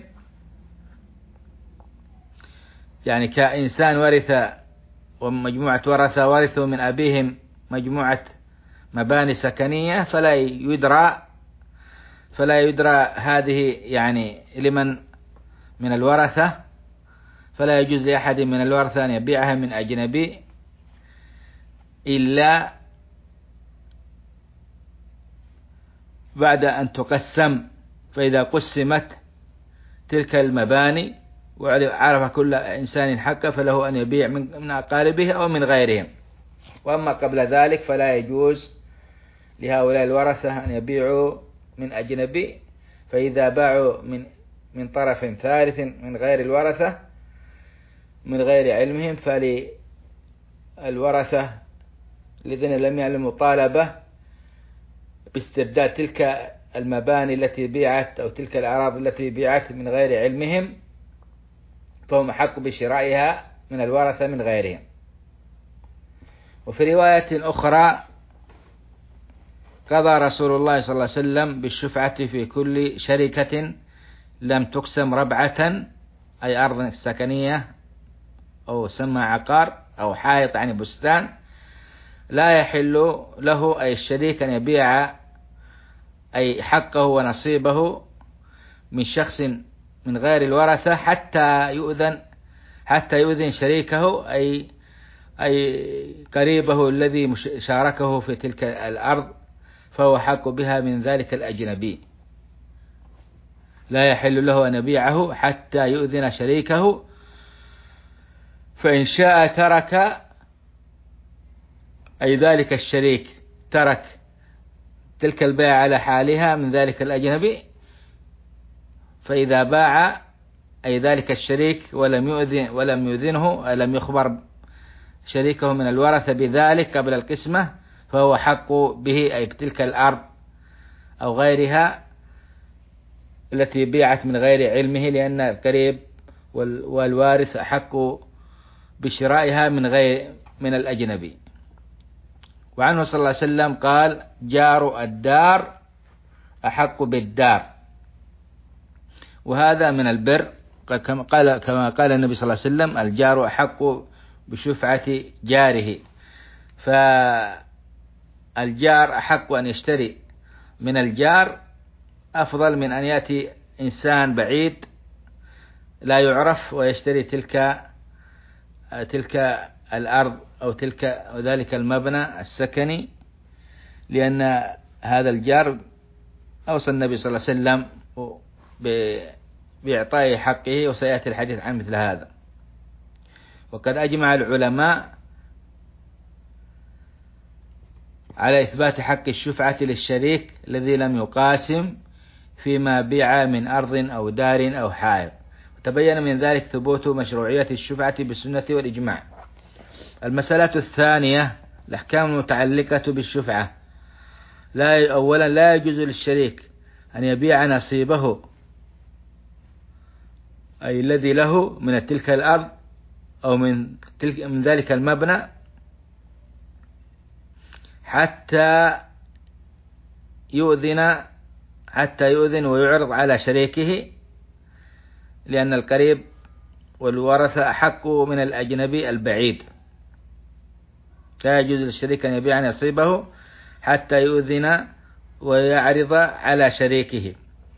يعني كإنسان ورث ومجموعة ورثة ورثوا من أبيهم مجموعة مباني سكنية، فلا يدرى فلا يدرى هذه يعني لمن من الورثة، فلا يجوز لأحد من الورثة أن يبيعها من أجنبي إلا بعد أن تقسم. فإذا قسمت تلك المباني وعرف كل إنسان حقه فله أن يبيع من أقاربه أو من غيرهم. وأما قبل ذلك فلا يجوز لهؤلاء الورثة أن يبيعوا من أجنبي، فإذا باعوا من من طرف ثالث من غير الورثة من غير علمهم، فللورثة الذين لم يعلموا طالبة باسترداد تلك المباني التي بيعت أو تلك الأراضي التي بيعت من غير علمهم، فهم أحق بشرائها من الورثة من غيرهم. وفي رواية أخرى قضى رسول الله صلى الله عليه وسلم بالشفعة في كل شركة لم تقسم ربعة، أي أرض سكنية أو سمى عقار أو حائط يعني بستان، لا يحل له أي الشريك أن يبيع أي حقه ونصيبه من شخص من غير الورثة حتى يؤذن حتى يؤذن شريكه أي أي قريبه الذي شاركه في تلك الأرض، فهو حق بها من ذلك الأجنبي. لا يحل له أن يبيعه حتى يؤذن شريكه، فإن شاء ترك أي ذلك الشريك ترك تلك البيع على حالها من ذلك الأجنبي، فإذا باع أي ذلك الشريك ولم يؤذن ولم يؤذنه لم يخبر شريكه من الورثة بذلك قبل القسمة، فهو حق به أي بتلك الأرض أو غيرها التي بيعت من غير علمه، لأن القريب والوارث أحق بشرائها من غير من الأجنبي. وعنه صلى الله عليه وسلم قال: جار الدار أحق بالدار. وهذا من البر، كما قال كما قال النبي صلى الله عليه وسلم: الجار أحق بشفعة جاره. فالجار أحق أن يشتري من الجار أفضل من أن يأتي إنسان بعيد لا يعرف ويشتري تلك تلك الأرض أو تلك ذلك المبنى السكني، لأن هذا الجار أوصى النبي صلى الله عليه وسلم بإعطاء حقه، وسيأتي الحديث عن مثل هذا. وقد أجمع العلماء على إثبات حق الشفعة للشريك الذي لم يقاسم فيما بيع من أرض أو دار أو حائط، وتبين من ذلك ثبوت مشروعية الشفعة بالسنة والإجماع. المسألة الثانية الأحكام المتعلقة بالشفعة. لا أولا لا يجوز للشريك أن يبيع نصيبه أي الذي له من تلك الأرض أو من تلك من ذلك المبنى حتى يؤذن حتى يؤذن ويعرض على شريكه، لأن القريب والورثة أحق من الأجنبي البعيد. لا يجوز للشريك أن يبيع نصيبه حتى يؤذن ويعرض على شريكه.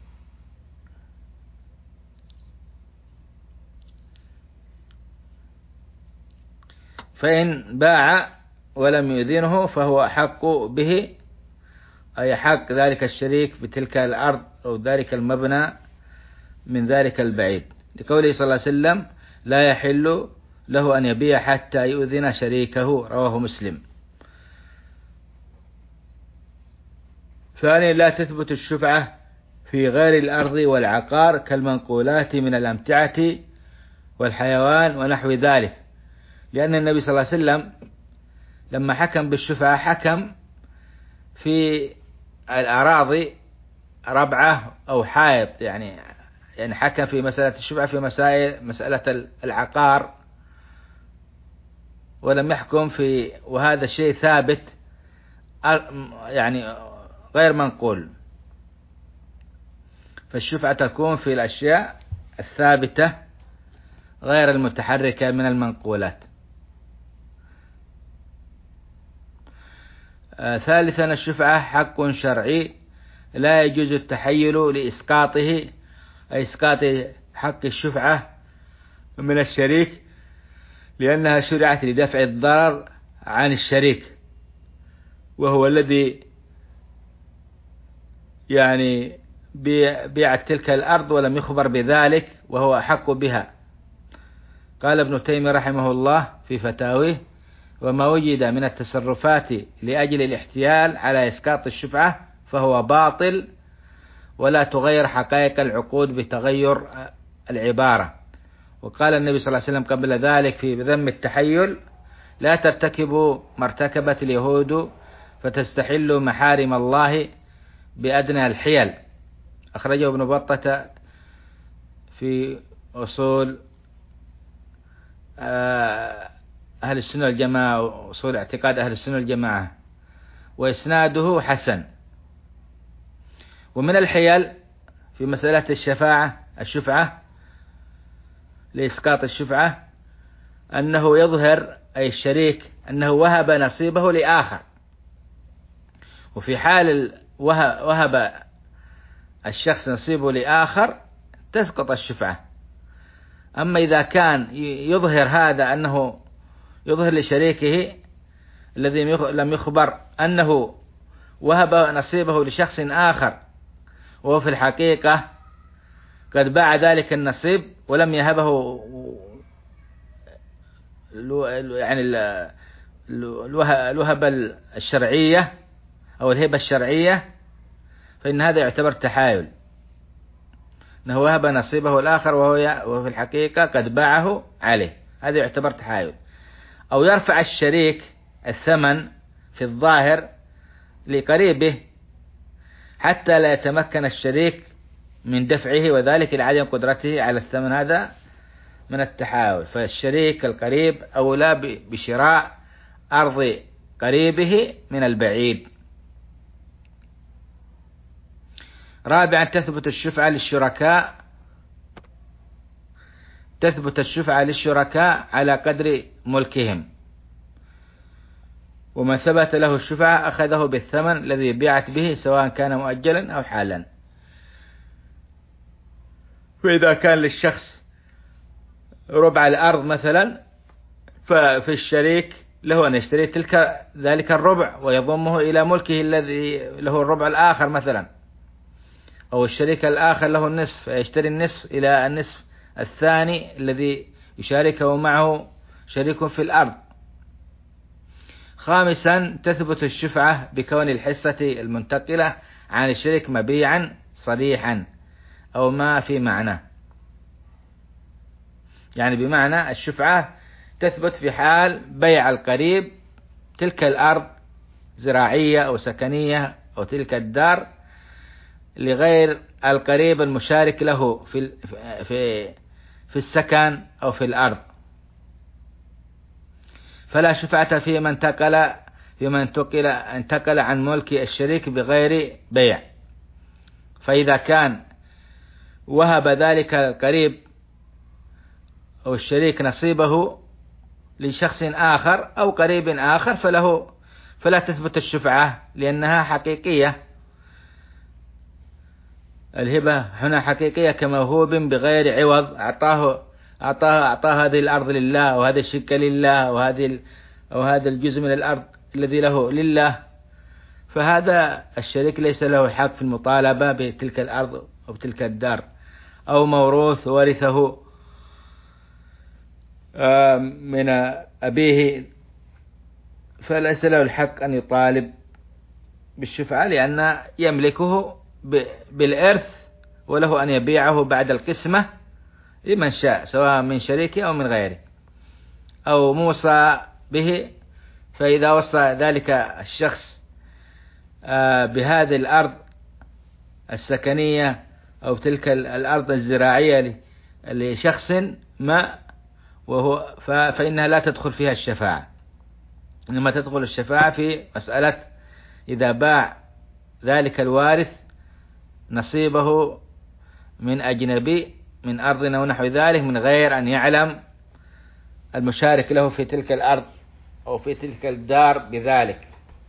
فإن باع ولم يؤذنه فهو أحق به، أي حق ذلك الشريك بتلك الأرض أو ذلك المبنى من ذلك البعيد، لقوله صلى الله عليه وسلم: لا يحل له أن يبيع حتى يؤذن شريكه، رواه مسلم. ثانيا لا تثبت الشفعة في غير الأرض والعقار كالمنقولات من الأمتعة والحيوان ونحو ذلك، لأن النبي صلى الله عليه وسلم لما حكم بالشفعة حكم في الأراضي ربعة أو حائط، يعني يعني حكم في مسألة الشفعة في مسائل مسألة العقار، ولم يحكم في وهذا الشيء ثابت يعني غير منقول. فالشفعة تكون في الأشياء الثابتة غير المتحركة من المنقولات. آه ثالثا الشفعة حق شرعي لا يجوز التحيل لإسقاطه، أي إسقاط حق الشفعة من الشريك، لأنها شرعت لدفع الضرر عن الشريك، وهو الذي يعني بيعت تلك الأرض ولم يخبر بذلك وهو أحق بها. قال ابن تيمية رحمه الله في فتاويه: وما وجد من التصرفات لأجل الاحتيال على إسقاط الشفعة فهو باطل، ولا تغير حقائق العقود بتغير العبارة. وقال النبي صلى الله عليه وسلم قبل ذلك في ذم التحيل: لا ترتكبوا ما ارتكبت اليهود فتستحلوا محارم الله بأدنى الحيل. أخرجه ابن بطة في أصول أهل السنة والجماعة، أصول اعتقاد أهل السنة والجماعة، وإسناده حسن. ومن الحيل في مسألة الشفاعة الشفعة لإسقاط الشفعة أنه يظهر أي الشريك أنه وهب نصيبه لآخر، وفي حال وهب الشخص نصيبه لآخر تسقط الشفعة. أما إذا كان يظهر هذا أنه يظهر لشريكه الذي لم يخبر أنه وهب نصيبه لشخص آخر وهو في الحقيقة قد باع ذلك النصيب ولم يهبه يعني الوهبة الشرعية أو الهبة الشرعية، فإن هذا يعتبر تحايل، أنه وهب نصيبه الآخر وهو في الحقيقة قد باعه عليه، هذا يعتبر تحايل. أو يرفع الشريك الثمن في الظاهر لقريبه حتى لا يتمكن الشريك من دفعه، وذلك لعدم قدرته على الثمن، هذا من التحايل. فالشريك القريب أولى بشراء أرض قريبه من البعيد. رابعا تثبت الشفعة للشركاء تثبت الشفعة للشركاء على قدر ملكهم، ومن ثبت له الشفعة أخذه بالثمن الذي بيعت به سواء كان مؤجلا أو حالا. فإذا كان للشخص ربع الأرض مثلا، ففي الشريك له أن يشتري تلك ذلك الربع ويضمه إلى ملكه الذي له الربع الآخر مثلا، أو الشريك الآخر له النصف يشتري النصف إلى النصف الثاني الذي يشاركه معه شريك في الأرض. خامسا تثبت الشفعة بكون الحصة المنتقلة عن الشريك مبيعا صريحا أو ما في معنى، يعني بمعنى الشفعة تثبت في حال بيع القريب تلك الأرض زراعية أو سكنية أو تلك الدار لغير القريب المشارك له في في في السكن أو في الأرض، فلا شفعة في من انتقل في من انتقل انتقل عن ملك الشريك بغير بيع. فإذا كان وهب ذلك القريب أو الشريك نصيبه لشخص آخر أو قريب آخر فله فلا تثبت الشفعة لأنها حقيقية. الهبة هنا حقيقية كموهوب بغير عوض، أعطاه أعطاه أعطاه هذه الأرض لله وهذا الشق لله وهذه أو هذا الجزء من الأرض الذي له لله، فهذا الشريك ليس له حق في المطالبة بتلك الأرض أو بتلك الدار، أو موروث ورثه من أبيه فليس له الحق أن يطالب بالشفعة لأن يملكه بالإرث، وله أن يبيعه بعد القسمة لمن شاء سواء من شريكه أو من غيره، أو موصى به. فإذا وصى ذلك الشخص بهذه الأرض السكنية أو تلك الأرض الزراعية لشخص ما وهو فإنها لا تدخل فيها الشفاعة، إنما تدخل الشفاعة في مسألة إذا باع ذلك الوارث نصيبه من أجنبي من أرض أو نحو ذلك من غير أن يعلم المشارك له في تلك الأرض أو في تلك الدار بذلك.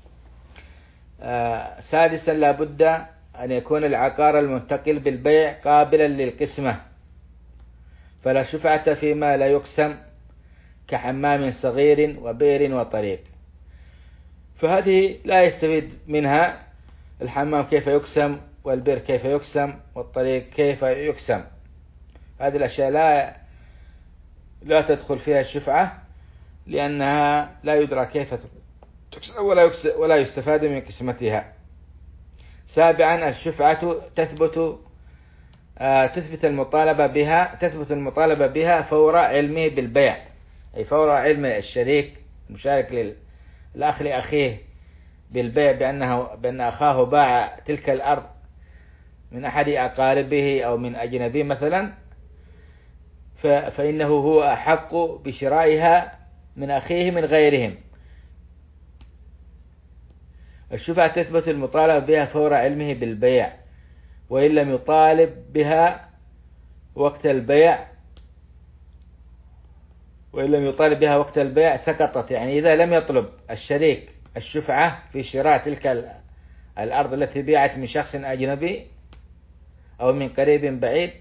آه سادسا لا بد أن يكون العقار المنتقل بالبيع قابلا للقسمة، فلا شفعة فيما لا يقسم كحمام صغير وبئر وطريق، فهذه لا يستفيد منها الحمام كيف يقسم والبئر كيف يقسم والطريق كيف يقسم، هذه الأشياء لا لا تدخل فيها الشفعة لأنها لا يدرى كيف تقسم ولا ولا يستفاد من قسمتها. سابعا الشفعة تثبت آه تثبت المطالبة بها تثبت المطالبة بها فور علمه بالبيع، أي فور علم الشريك المشارك للأخ لأخيه بالبيع بأنه بأن أخاه باع تلك الأرض من أحد أقاربه أو من أجنبي مثلا، فإنه هو أحق بشرائها من أخيه من غيرهم. الشفعة تثبت المطالبة بها فور علمه بالبيع، وإن لم يطالب بها وقت البيع وإن لم يطالب بها وقت البيع سقطت. يعني إذا لم يطلب الشريك الشفعة في شراء تلك الأرض التي بيعت من شخص أجنبي أو من قريب بعيد،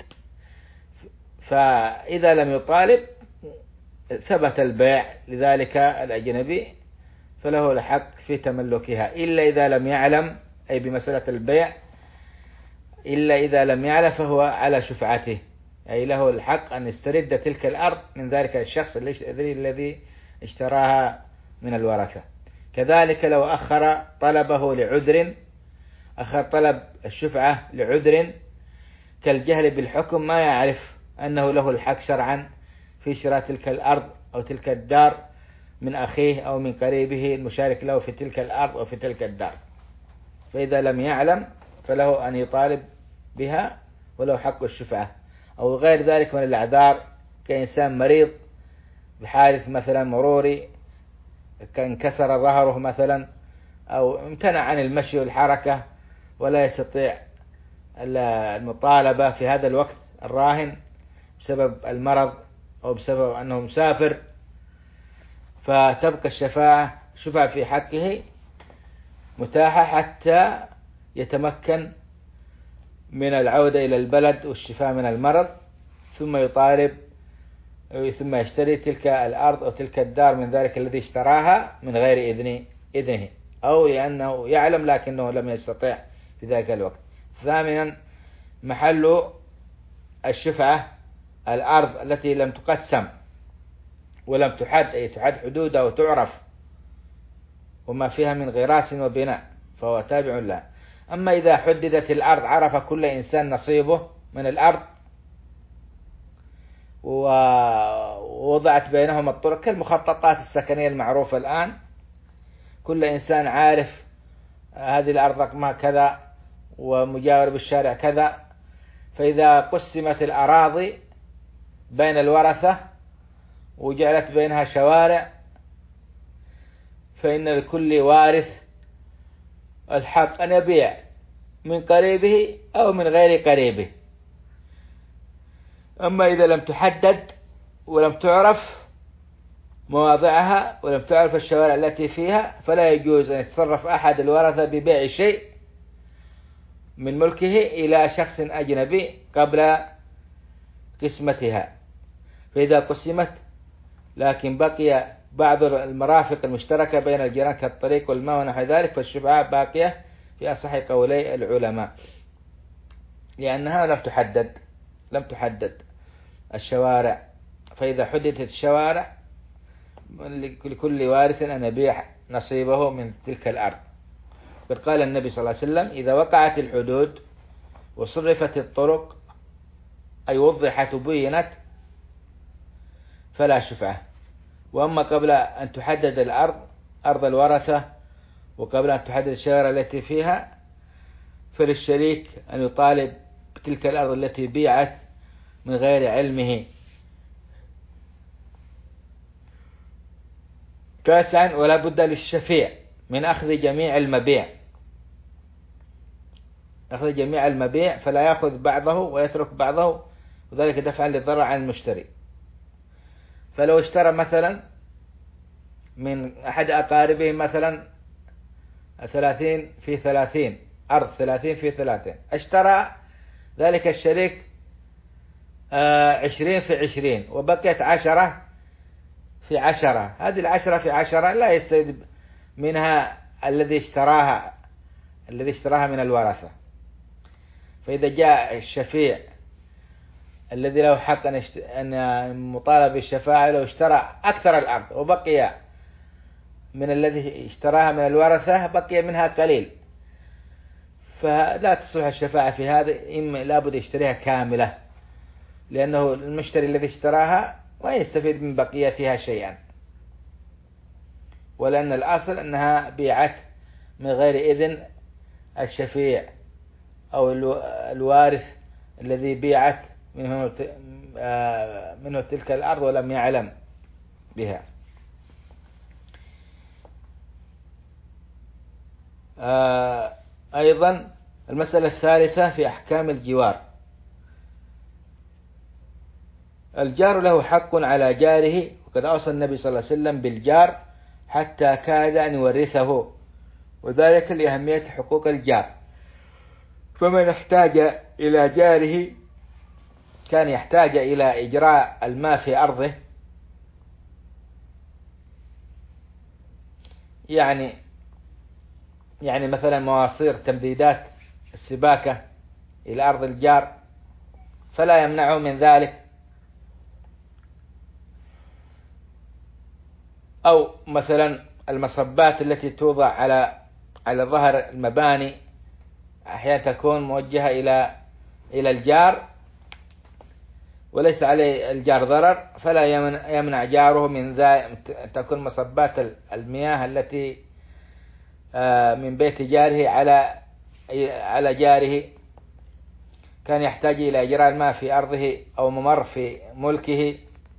فإذا لم يطالب ثبت البيع لذلك الأجنبي، فله الحق في تملكها، إلا إذا لم يعلم، أي بمسألة البيع، إلا إذا لم يعلم فهو على شفعته، أي له الحق أن يسترد تلك الأرض من ذلك الشخص الذي اشتراها من الورثة. كذلك لو أخر طلبه لعذر، أخر طلب الشفعة لعذر كالجهل بالحكم، ما يعرف أنه له الحق شرعا في شراء تلك الأرض أو تلك الدار من أخيه أو من قريبه المشارك له في تلك الأرض أو في تلك الدار، فإذا لم يعلم فله أن يطالب بها وله حق الشفعة. أو غير ذلك من الأعذار، كإنسان مريض بحادث مثلا مروري، كانكسر ظهره مثلا، أو امتنع عن المشي والحركة ولا يستطيع المطالبة في هذا الوقت الراهن بسبب المرض أو بسبب أنه مسافر، فتبقى الشفاعة شفاعة في حقه متاحة حتى يتمكن من العودة إلى البلد والشفاء من المرض، ثم يطالب ثم يشتري تلك الأرض أو تلك الدار من ذلك الذي اشتراها من غير إذن إذنه، أو لأنه يعلم لكنه لم يستطيع في ذلك الوقت. ثامنا، محل الشفعة الأرض التي لم تقسم ولم تحد، أي تحد حدودها وتعرف وما فيها من غراس وبناء فهو تابع له. أما إذا حددت الأرض عرف كل إنسان نصيبه من الأرض ووضعت بينهم الطرق كالمخططات السكنية المعروفة الآن، كل إنسان عارف هذه الأرض رقمها كذا ومجاور بالشارع كذا، فإذا قسمت الأراضي بين الورثة وجعلت بينها شوارع فإن لكل وارث الحق أن يبيع من قريبه أو من غير قريبه. أما إذا لم تحدد ولم تعرف مواضعها ولم تعرف الشوارع التي فيها فلا يجوز أن يتصرف أحد الورثة ببيع شيء من ملكه إلى شخص أجنبي قبل قسمتها. فإذا قسمت لكن بقي بعض المرافق المشتركة بين الجيران كالطريق والماء ونحو ذلك فالشفعة باقية في أصح قولي العلماء، لأنها لم تحدد لم تحدد الشوارع. فإذا حددت الشوارع لكل وارث أن يبيع نصيبه من تلك الأرض. قد قال النبي صلى الله عليه وسلم: إذا وقعت الحدود وصرفت الطرق، أي وضحت وبينت، فلا شفعة. وأما قبل أن تحدد الأرض أرض الورثة وقبل أن تحدد الشوارع التي فيها فللشريك أن يطالب بتلك الأرض التي بيعت من غير علمه. تاسعا، ولا بد للشفيع من أخذ جميع المبيع أخذ جميع المبيع فلا يأخذ بعضه ويترك بعضه، وذلك دفعا للضرر عن المشتري. فلو اشترى مثلا من أحد أقاربه مثلا ثلاثين في ثلاثين أرض ثلاثين في ثلاثين، اشترى ذلك الشريك عشرين في عشرين وبقيت عشرة في عشرة، هذه العشرة في عشرة لا يستفيد منها الذي اشتراها الذي اشتراها من الورثة. فإذا جاء الشفيع الذي له حق أن مطالب بالشفاعة لو اشترى أكثر الأرض وبقي من الذي اشتراها من الورثة بقي منها قليل، فلا تصلح الشفاعة في هذا، إما لابد يشتريها كاملة، لأنه المشتري الذي اشتراها ما يستفيد من بقيتها شيئا، ولأن الأصل أنها بيعت من غير إذن الشفيع أو الوارث الذي بيعت منه منه تلك الأرض ولم يعلم بها. أيضا المسألة الثالثة في أحكام الجوار. الجار له حق على جاره، وقد أوصى النبي صلى الله عليه وسلم بالجار حتى كاد أن يورثه، وذلك لأهمية حقوق الجار. فمن احتاج إلى جاره كان يحتاج إلى إجراء الماء في أرضه، يعني يعني مثلا مواسير تمديدات السباكة إلى أرض الجار، فلا يمنعه من ذلك. أو مثلا المصبات التي توضع على على ظهر المباني أحيانا تكون موجهة إلى إلى الجار وليس عليه الجار ضرر، فلا يمنع جاره من ذلك. تكون مصبات المياه التي من بيت جاره على على جاره كان يحتاج إلى إجراء الماء في أرضه أو ممر في ملكه،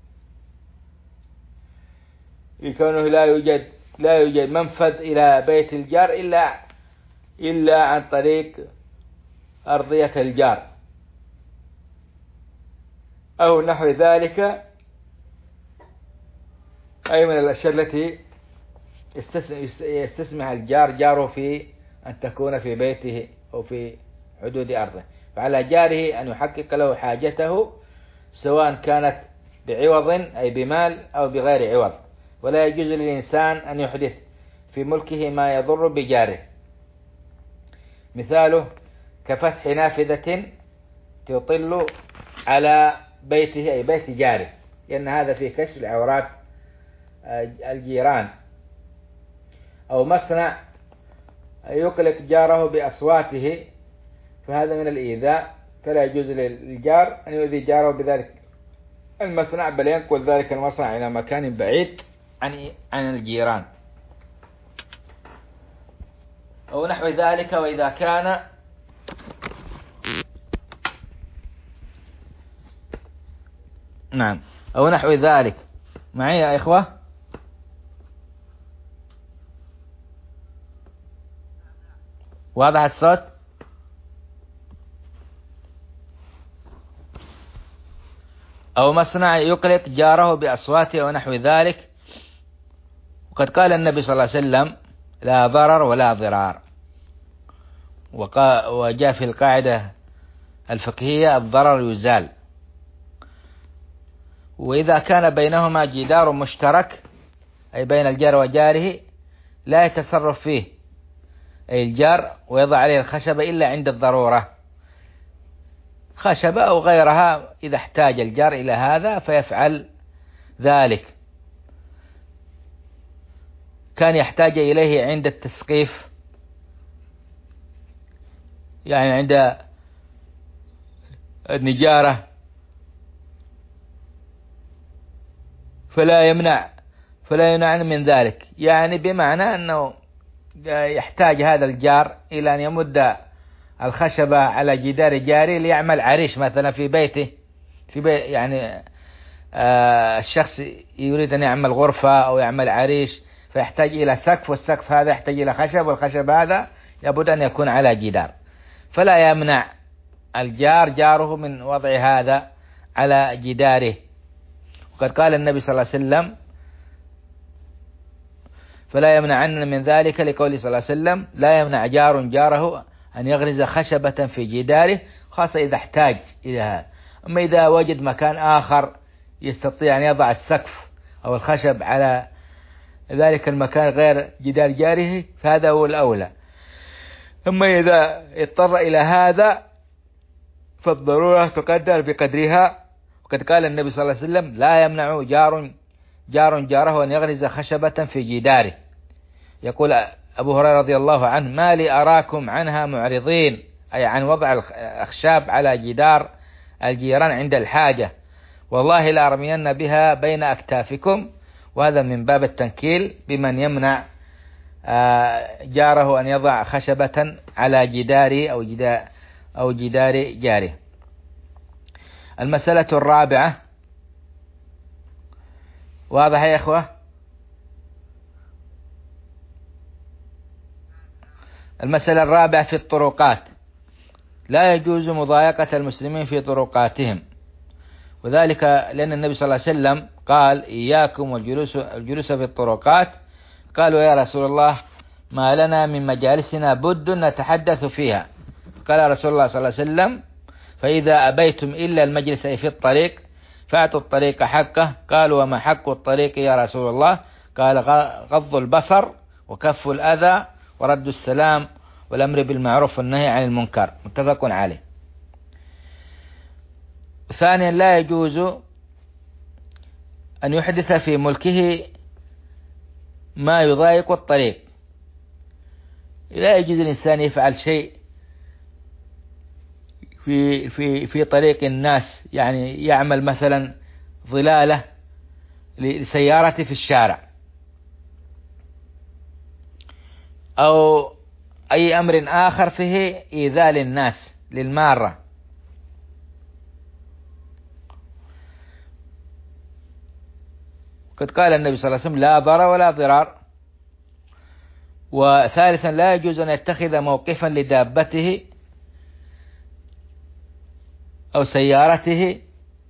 لكونه لا يوجد لا يوجد منفذ إلى بيت الجار إلا إلا عن طريق أرضية الجار أو نحو ذلك، أي من الأشياء التي يستسمح الجار جاره في أن تكون في بيته أو في حدود أرضه. فعلى جاره أن يحقق له حاجته سواء كانت بعوض أي بمال أو بغير عوض، ولا يجوز للإنسان أن يحدث في ملكه ما يضر بجاره، مثاله كفتح نافذة تطل على بيته أي بيت جاره، لأن هذا فيه كشف العورات الجيران، أو مصنع يقلق جاره بأصواته، فهذا من الإيذاء، فلا يجوز للجار أن يؤذي جاره بذلك المصنع، بل ينقل ذلك المصنع إلى مكان بعيد عن عن الجيران أو نحو ذلك. وإذا كان نعم أو نحو ذلك، معي يا إخوة؟ واضح الصوت؟ أو مصنع يقلق جاره بأصواته ونحو ذلك. وقد قال النبي صلى الله عليه وسلم لا ضرر ولا ضرار، وجاء في القاعدة الفقهية الضرر يزال. وإذا كان بينهما جدار مشترك أي بين الجار وجاره لا يتصرف فيه أي الجار ويضع عليه الخشبة إلا عند الضرورة، خشبة أو غيرها، إذا احتاج الجار إلى هذا فيفعل ذلك. كان يحتاج إليه عند التسقيف، يعني عند النجارة، فلا يمنع فلا يمنع من ذلك، يعني بمعنى أنه يحتاج هذا الجار إلى أن يمد الخشبة على جدار جاري ليعمل عريش مثلا في بيته، في بيت يعني آه الشخص يريد أن يعمل غرفة أو يعمل عريش فيحتاج إلى سقف، والسقف هذا يحتاج إلى خشب، والخشب هذا لابد أن يكون على جدار، فلا يمنع الجار جاره من وضع هذا على جداره. وقد قال النبي صلى الله عليه وسلم فلا يمنعن من ذلك، لقوله صلى الله عليه وسلم لا يمنع جار جاره أن يغرز خشبة في جداره، خاصة إذا احتاج إلى هذا. أما إذا وجد مكان آخر يستطيع أن يضع السقف أو الخشب على ذلك المكان غير جدار جاره فهذا هو الأولى. أما إذا اضطر إلى هذا فالضرورة تقدر بقدرها. وقد قال النبي صلى الله عليه وسلم لا يمنع جار جار جاره أن يغرز خشبة في جداره. يقول أبو هريرة رضي الله عنه ما لي أراكم عنها معرضين، أي عن وضع الأخشاب على جدار الجيران عند الحاجة، والله لأرمين بها بين أكتافكم. وهذا من باب التنكيل بمن يمنع جاره أن يضع خشبة على جداره أو جدار أو جدار جاره. المسألة الرابعة، واضح يا إخوة؟ المسألة الرابعة في الطرقات. لا يجوز مضايقة المسلمين في طرقاتهم، وذلك لأن النبي صلى الله عليه وسلم قال: إياكم والجلوس الجلوس في الطرقات. قالوا: يا رسول الله، ما لنا من مجالسنا بد نتحدث فيها. قال رسول الله صلى الله عليه وسلم: فإذا أبيتم إلا المجلس في الطريق فأتوا الطريق حقه. قالوا: وما حق الطريق يا رسول الله؟ قال: غض البصر وكف الأذى ورد السلام والأمر بالمعروف والنهي عن المنكر. متفق عليه. ثانيا، لا يجوز أن يحدث في ملكه ما يضايق الطريق. لا يجوز الإنسان يفعل شيء في في في طريق الناس، يعني يعمل مثلا ظلالة لسيارته في الشارع، أو أي أمر آخر فيه إيذاء للناس للمارة. قد قال النبي صلى الله عليه وسلم: لا ضرر ولا ضرار. وثالثا، لا يجوز أن يتخذ موقفا لدابته أو سيارته،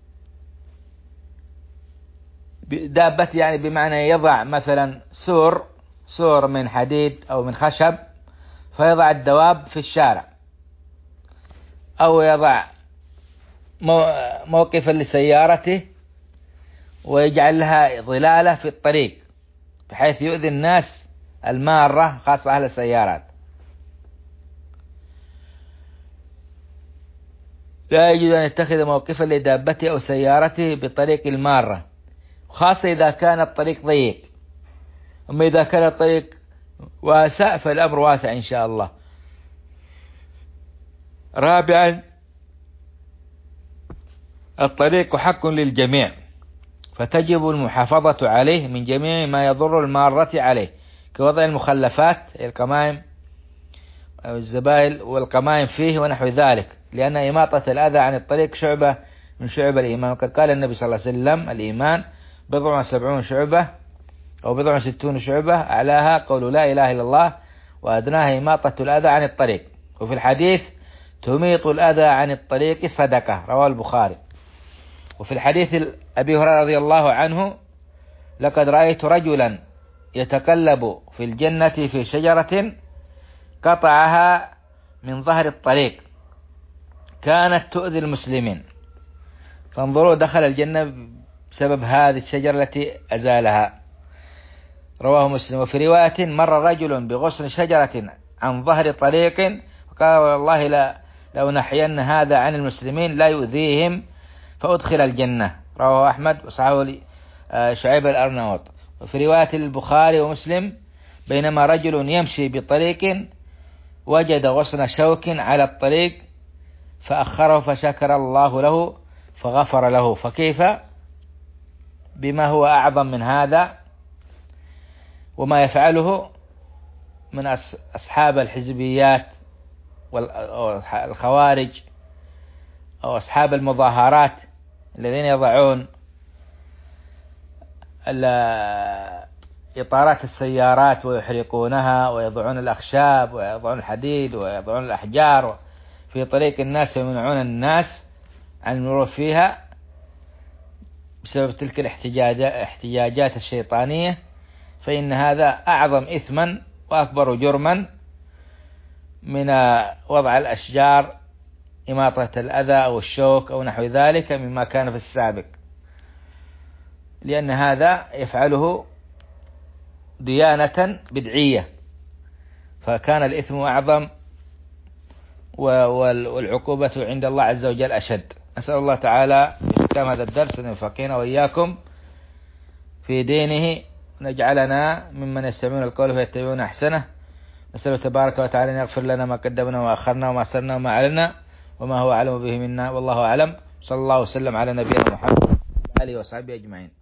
دابته يعني بمعنى يضع مثلا سور سور من حديد أو من خشب فيضع الدواب في الشارع، أو يضع موقفا لسيارته ويجعل لها ظلالة في الطريق بحيث يؤذي الناس المارة، خاصة أهل السيارات. لا يجوز أن يتخذ موقفا لدابته أو سيارته بطريق المارة، خاصة إذا كان الطريق ضيق. أما إذا كان الطريق واسع فالأمر واسع إن شاء الله. رابعا، الطريق حق للجميع، فتجب المحافظة عليه من جميع ما يضر المارة عليه، كوضع المخلفات القمائم أو الزبائل والقمائم فيه ونحو ذلك، لأن إماطة الأذى عن الطريق شعبة من شعب الإيمان. وقد قال النبي صلى الله عليه وسلم: الإيمان بضع وسبعون شعبة أو بضع وستون شعبة، أعلاها قول لا إله إلا الله وأدناها إماطة الأذى عن الطريق. وفي الحديث: تميط الأذى عن الطريق صدقة، رواه البخاري. وفي الحديث أبي هريرة رضي الله عنه: لقد رأيت رجلا يتقلب في الجنة في شجرة قطعها من ظهر الطريق كانت تؤذي المسلمين، فانظروا دخل الجنة بسبب هذه الشجرة التي أزالها، رواه مسلم. وفي رواية: مر رجل بغصن شجرة عن ظهر طريق وقال: والله لا لو نحين هذا عن المسلمين لا يؤذيهم فأدخل الجنة، رواه أحمد وصححه شعيب الأرناؤوط. وفي رواية البخاري ومسلم: بينما رجل يمشي بطريق وجد غصن شوك على الطريق فأخره فشكر الله له فغفر له. فكيف بما هو أعظم من هذا وما يفعله من أصحاب الحزبيات والخوارج أو أصحاب المظاهرات الذين يضعون إطارات السيارات ويحرقونها ويضعون الأخشاب ويضعون الحديد ويضعون الأحجار في طريق الناس ويمنعون الناس عن المرور فيها بسبب تلك الاحتجاجات الشيطانية، فإن هذا أعظم إثما وأكبر جرما من وضع الأشجار إماطة الأذى أو الشوك أو نحو ذلك مما كان في السابق، لأن هذا يفعله ديانة بدعية، فكان الإثم أعظم والعقوبة عند الله عز وجل أشد. أسأل الله تعالى بختام هذا الدرس أن يوفقنا وإياكم في دينه، نجعلنا ممن يستمعون القول فيتبعون أحسنه. نسأله تبارك وتعالى أن يغفر لنا ما قدمنا وأخرنا وما أسررنا وما أعلنا وما هو أعلم به منا، والله أعلم. صلى الله وسلم على نبينا محمد وعلى آله وصحبه أجمعين.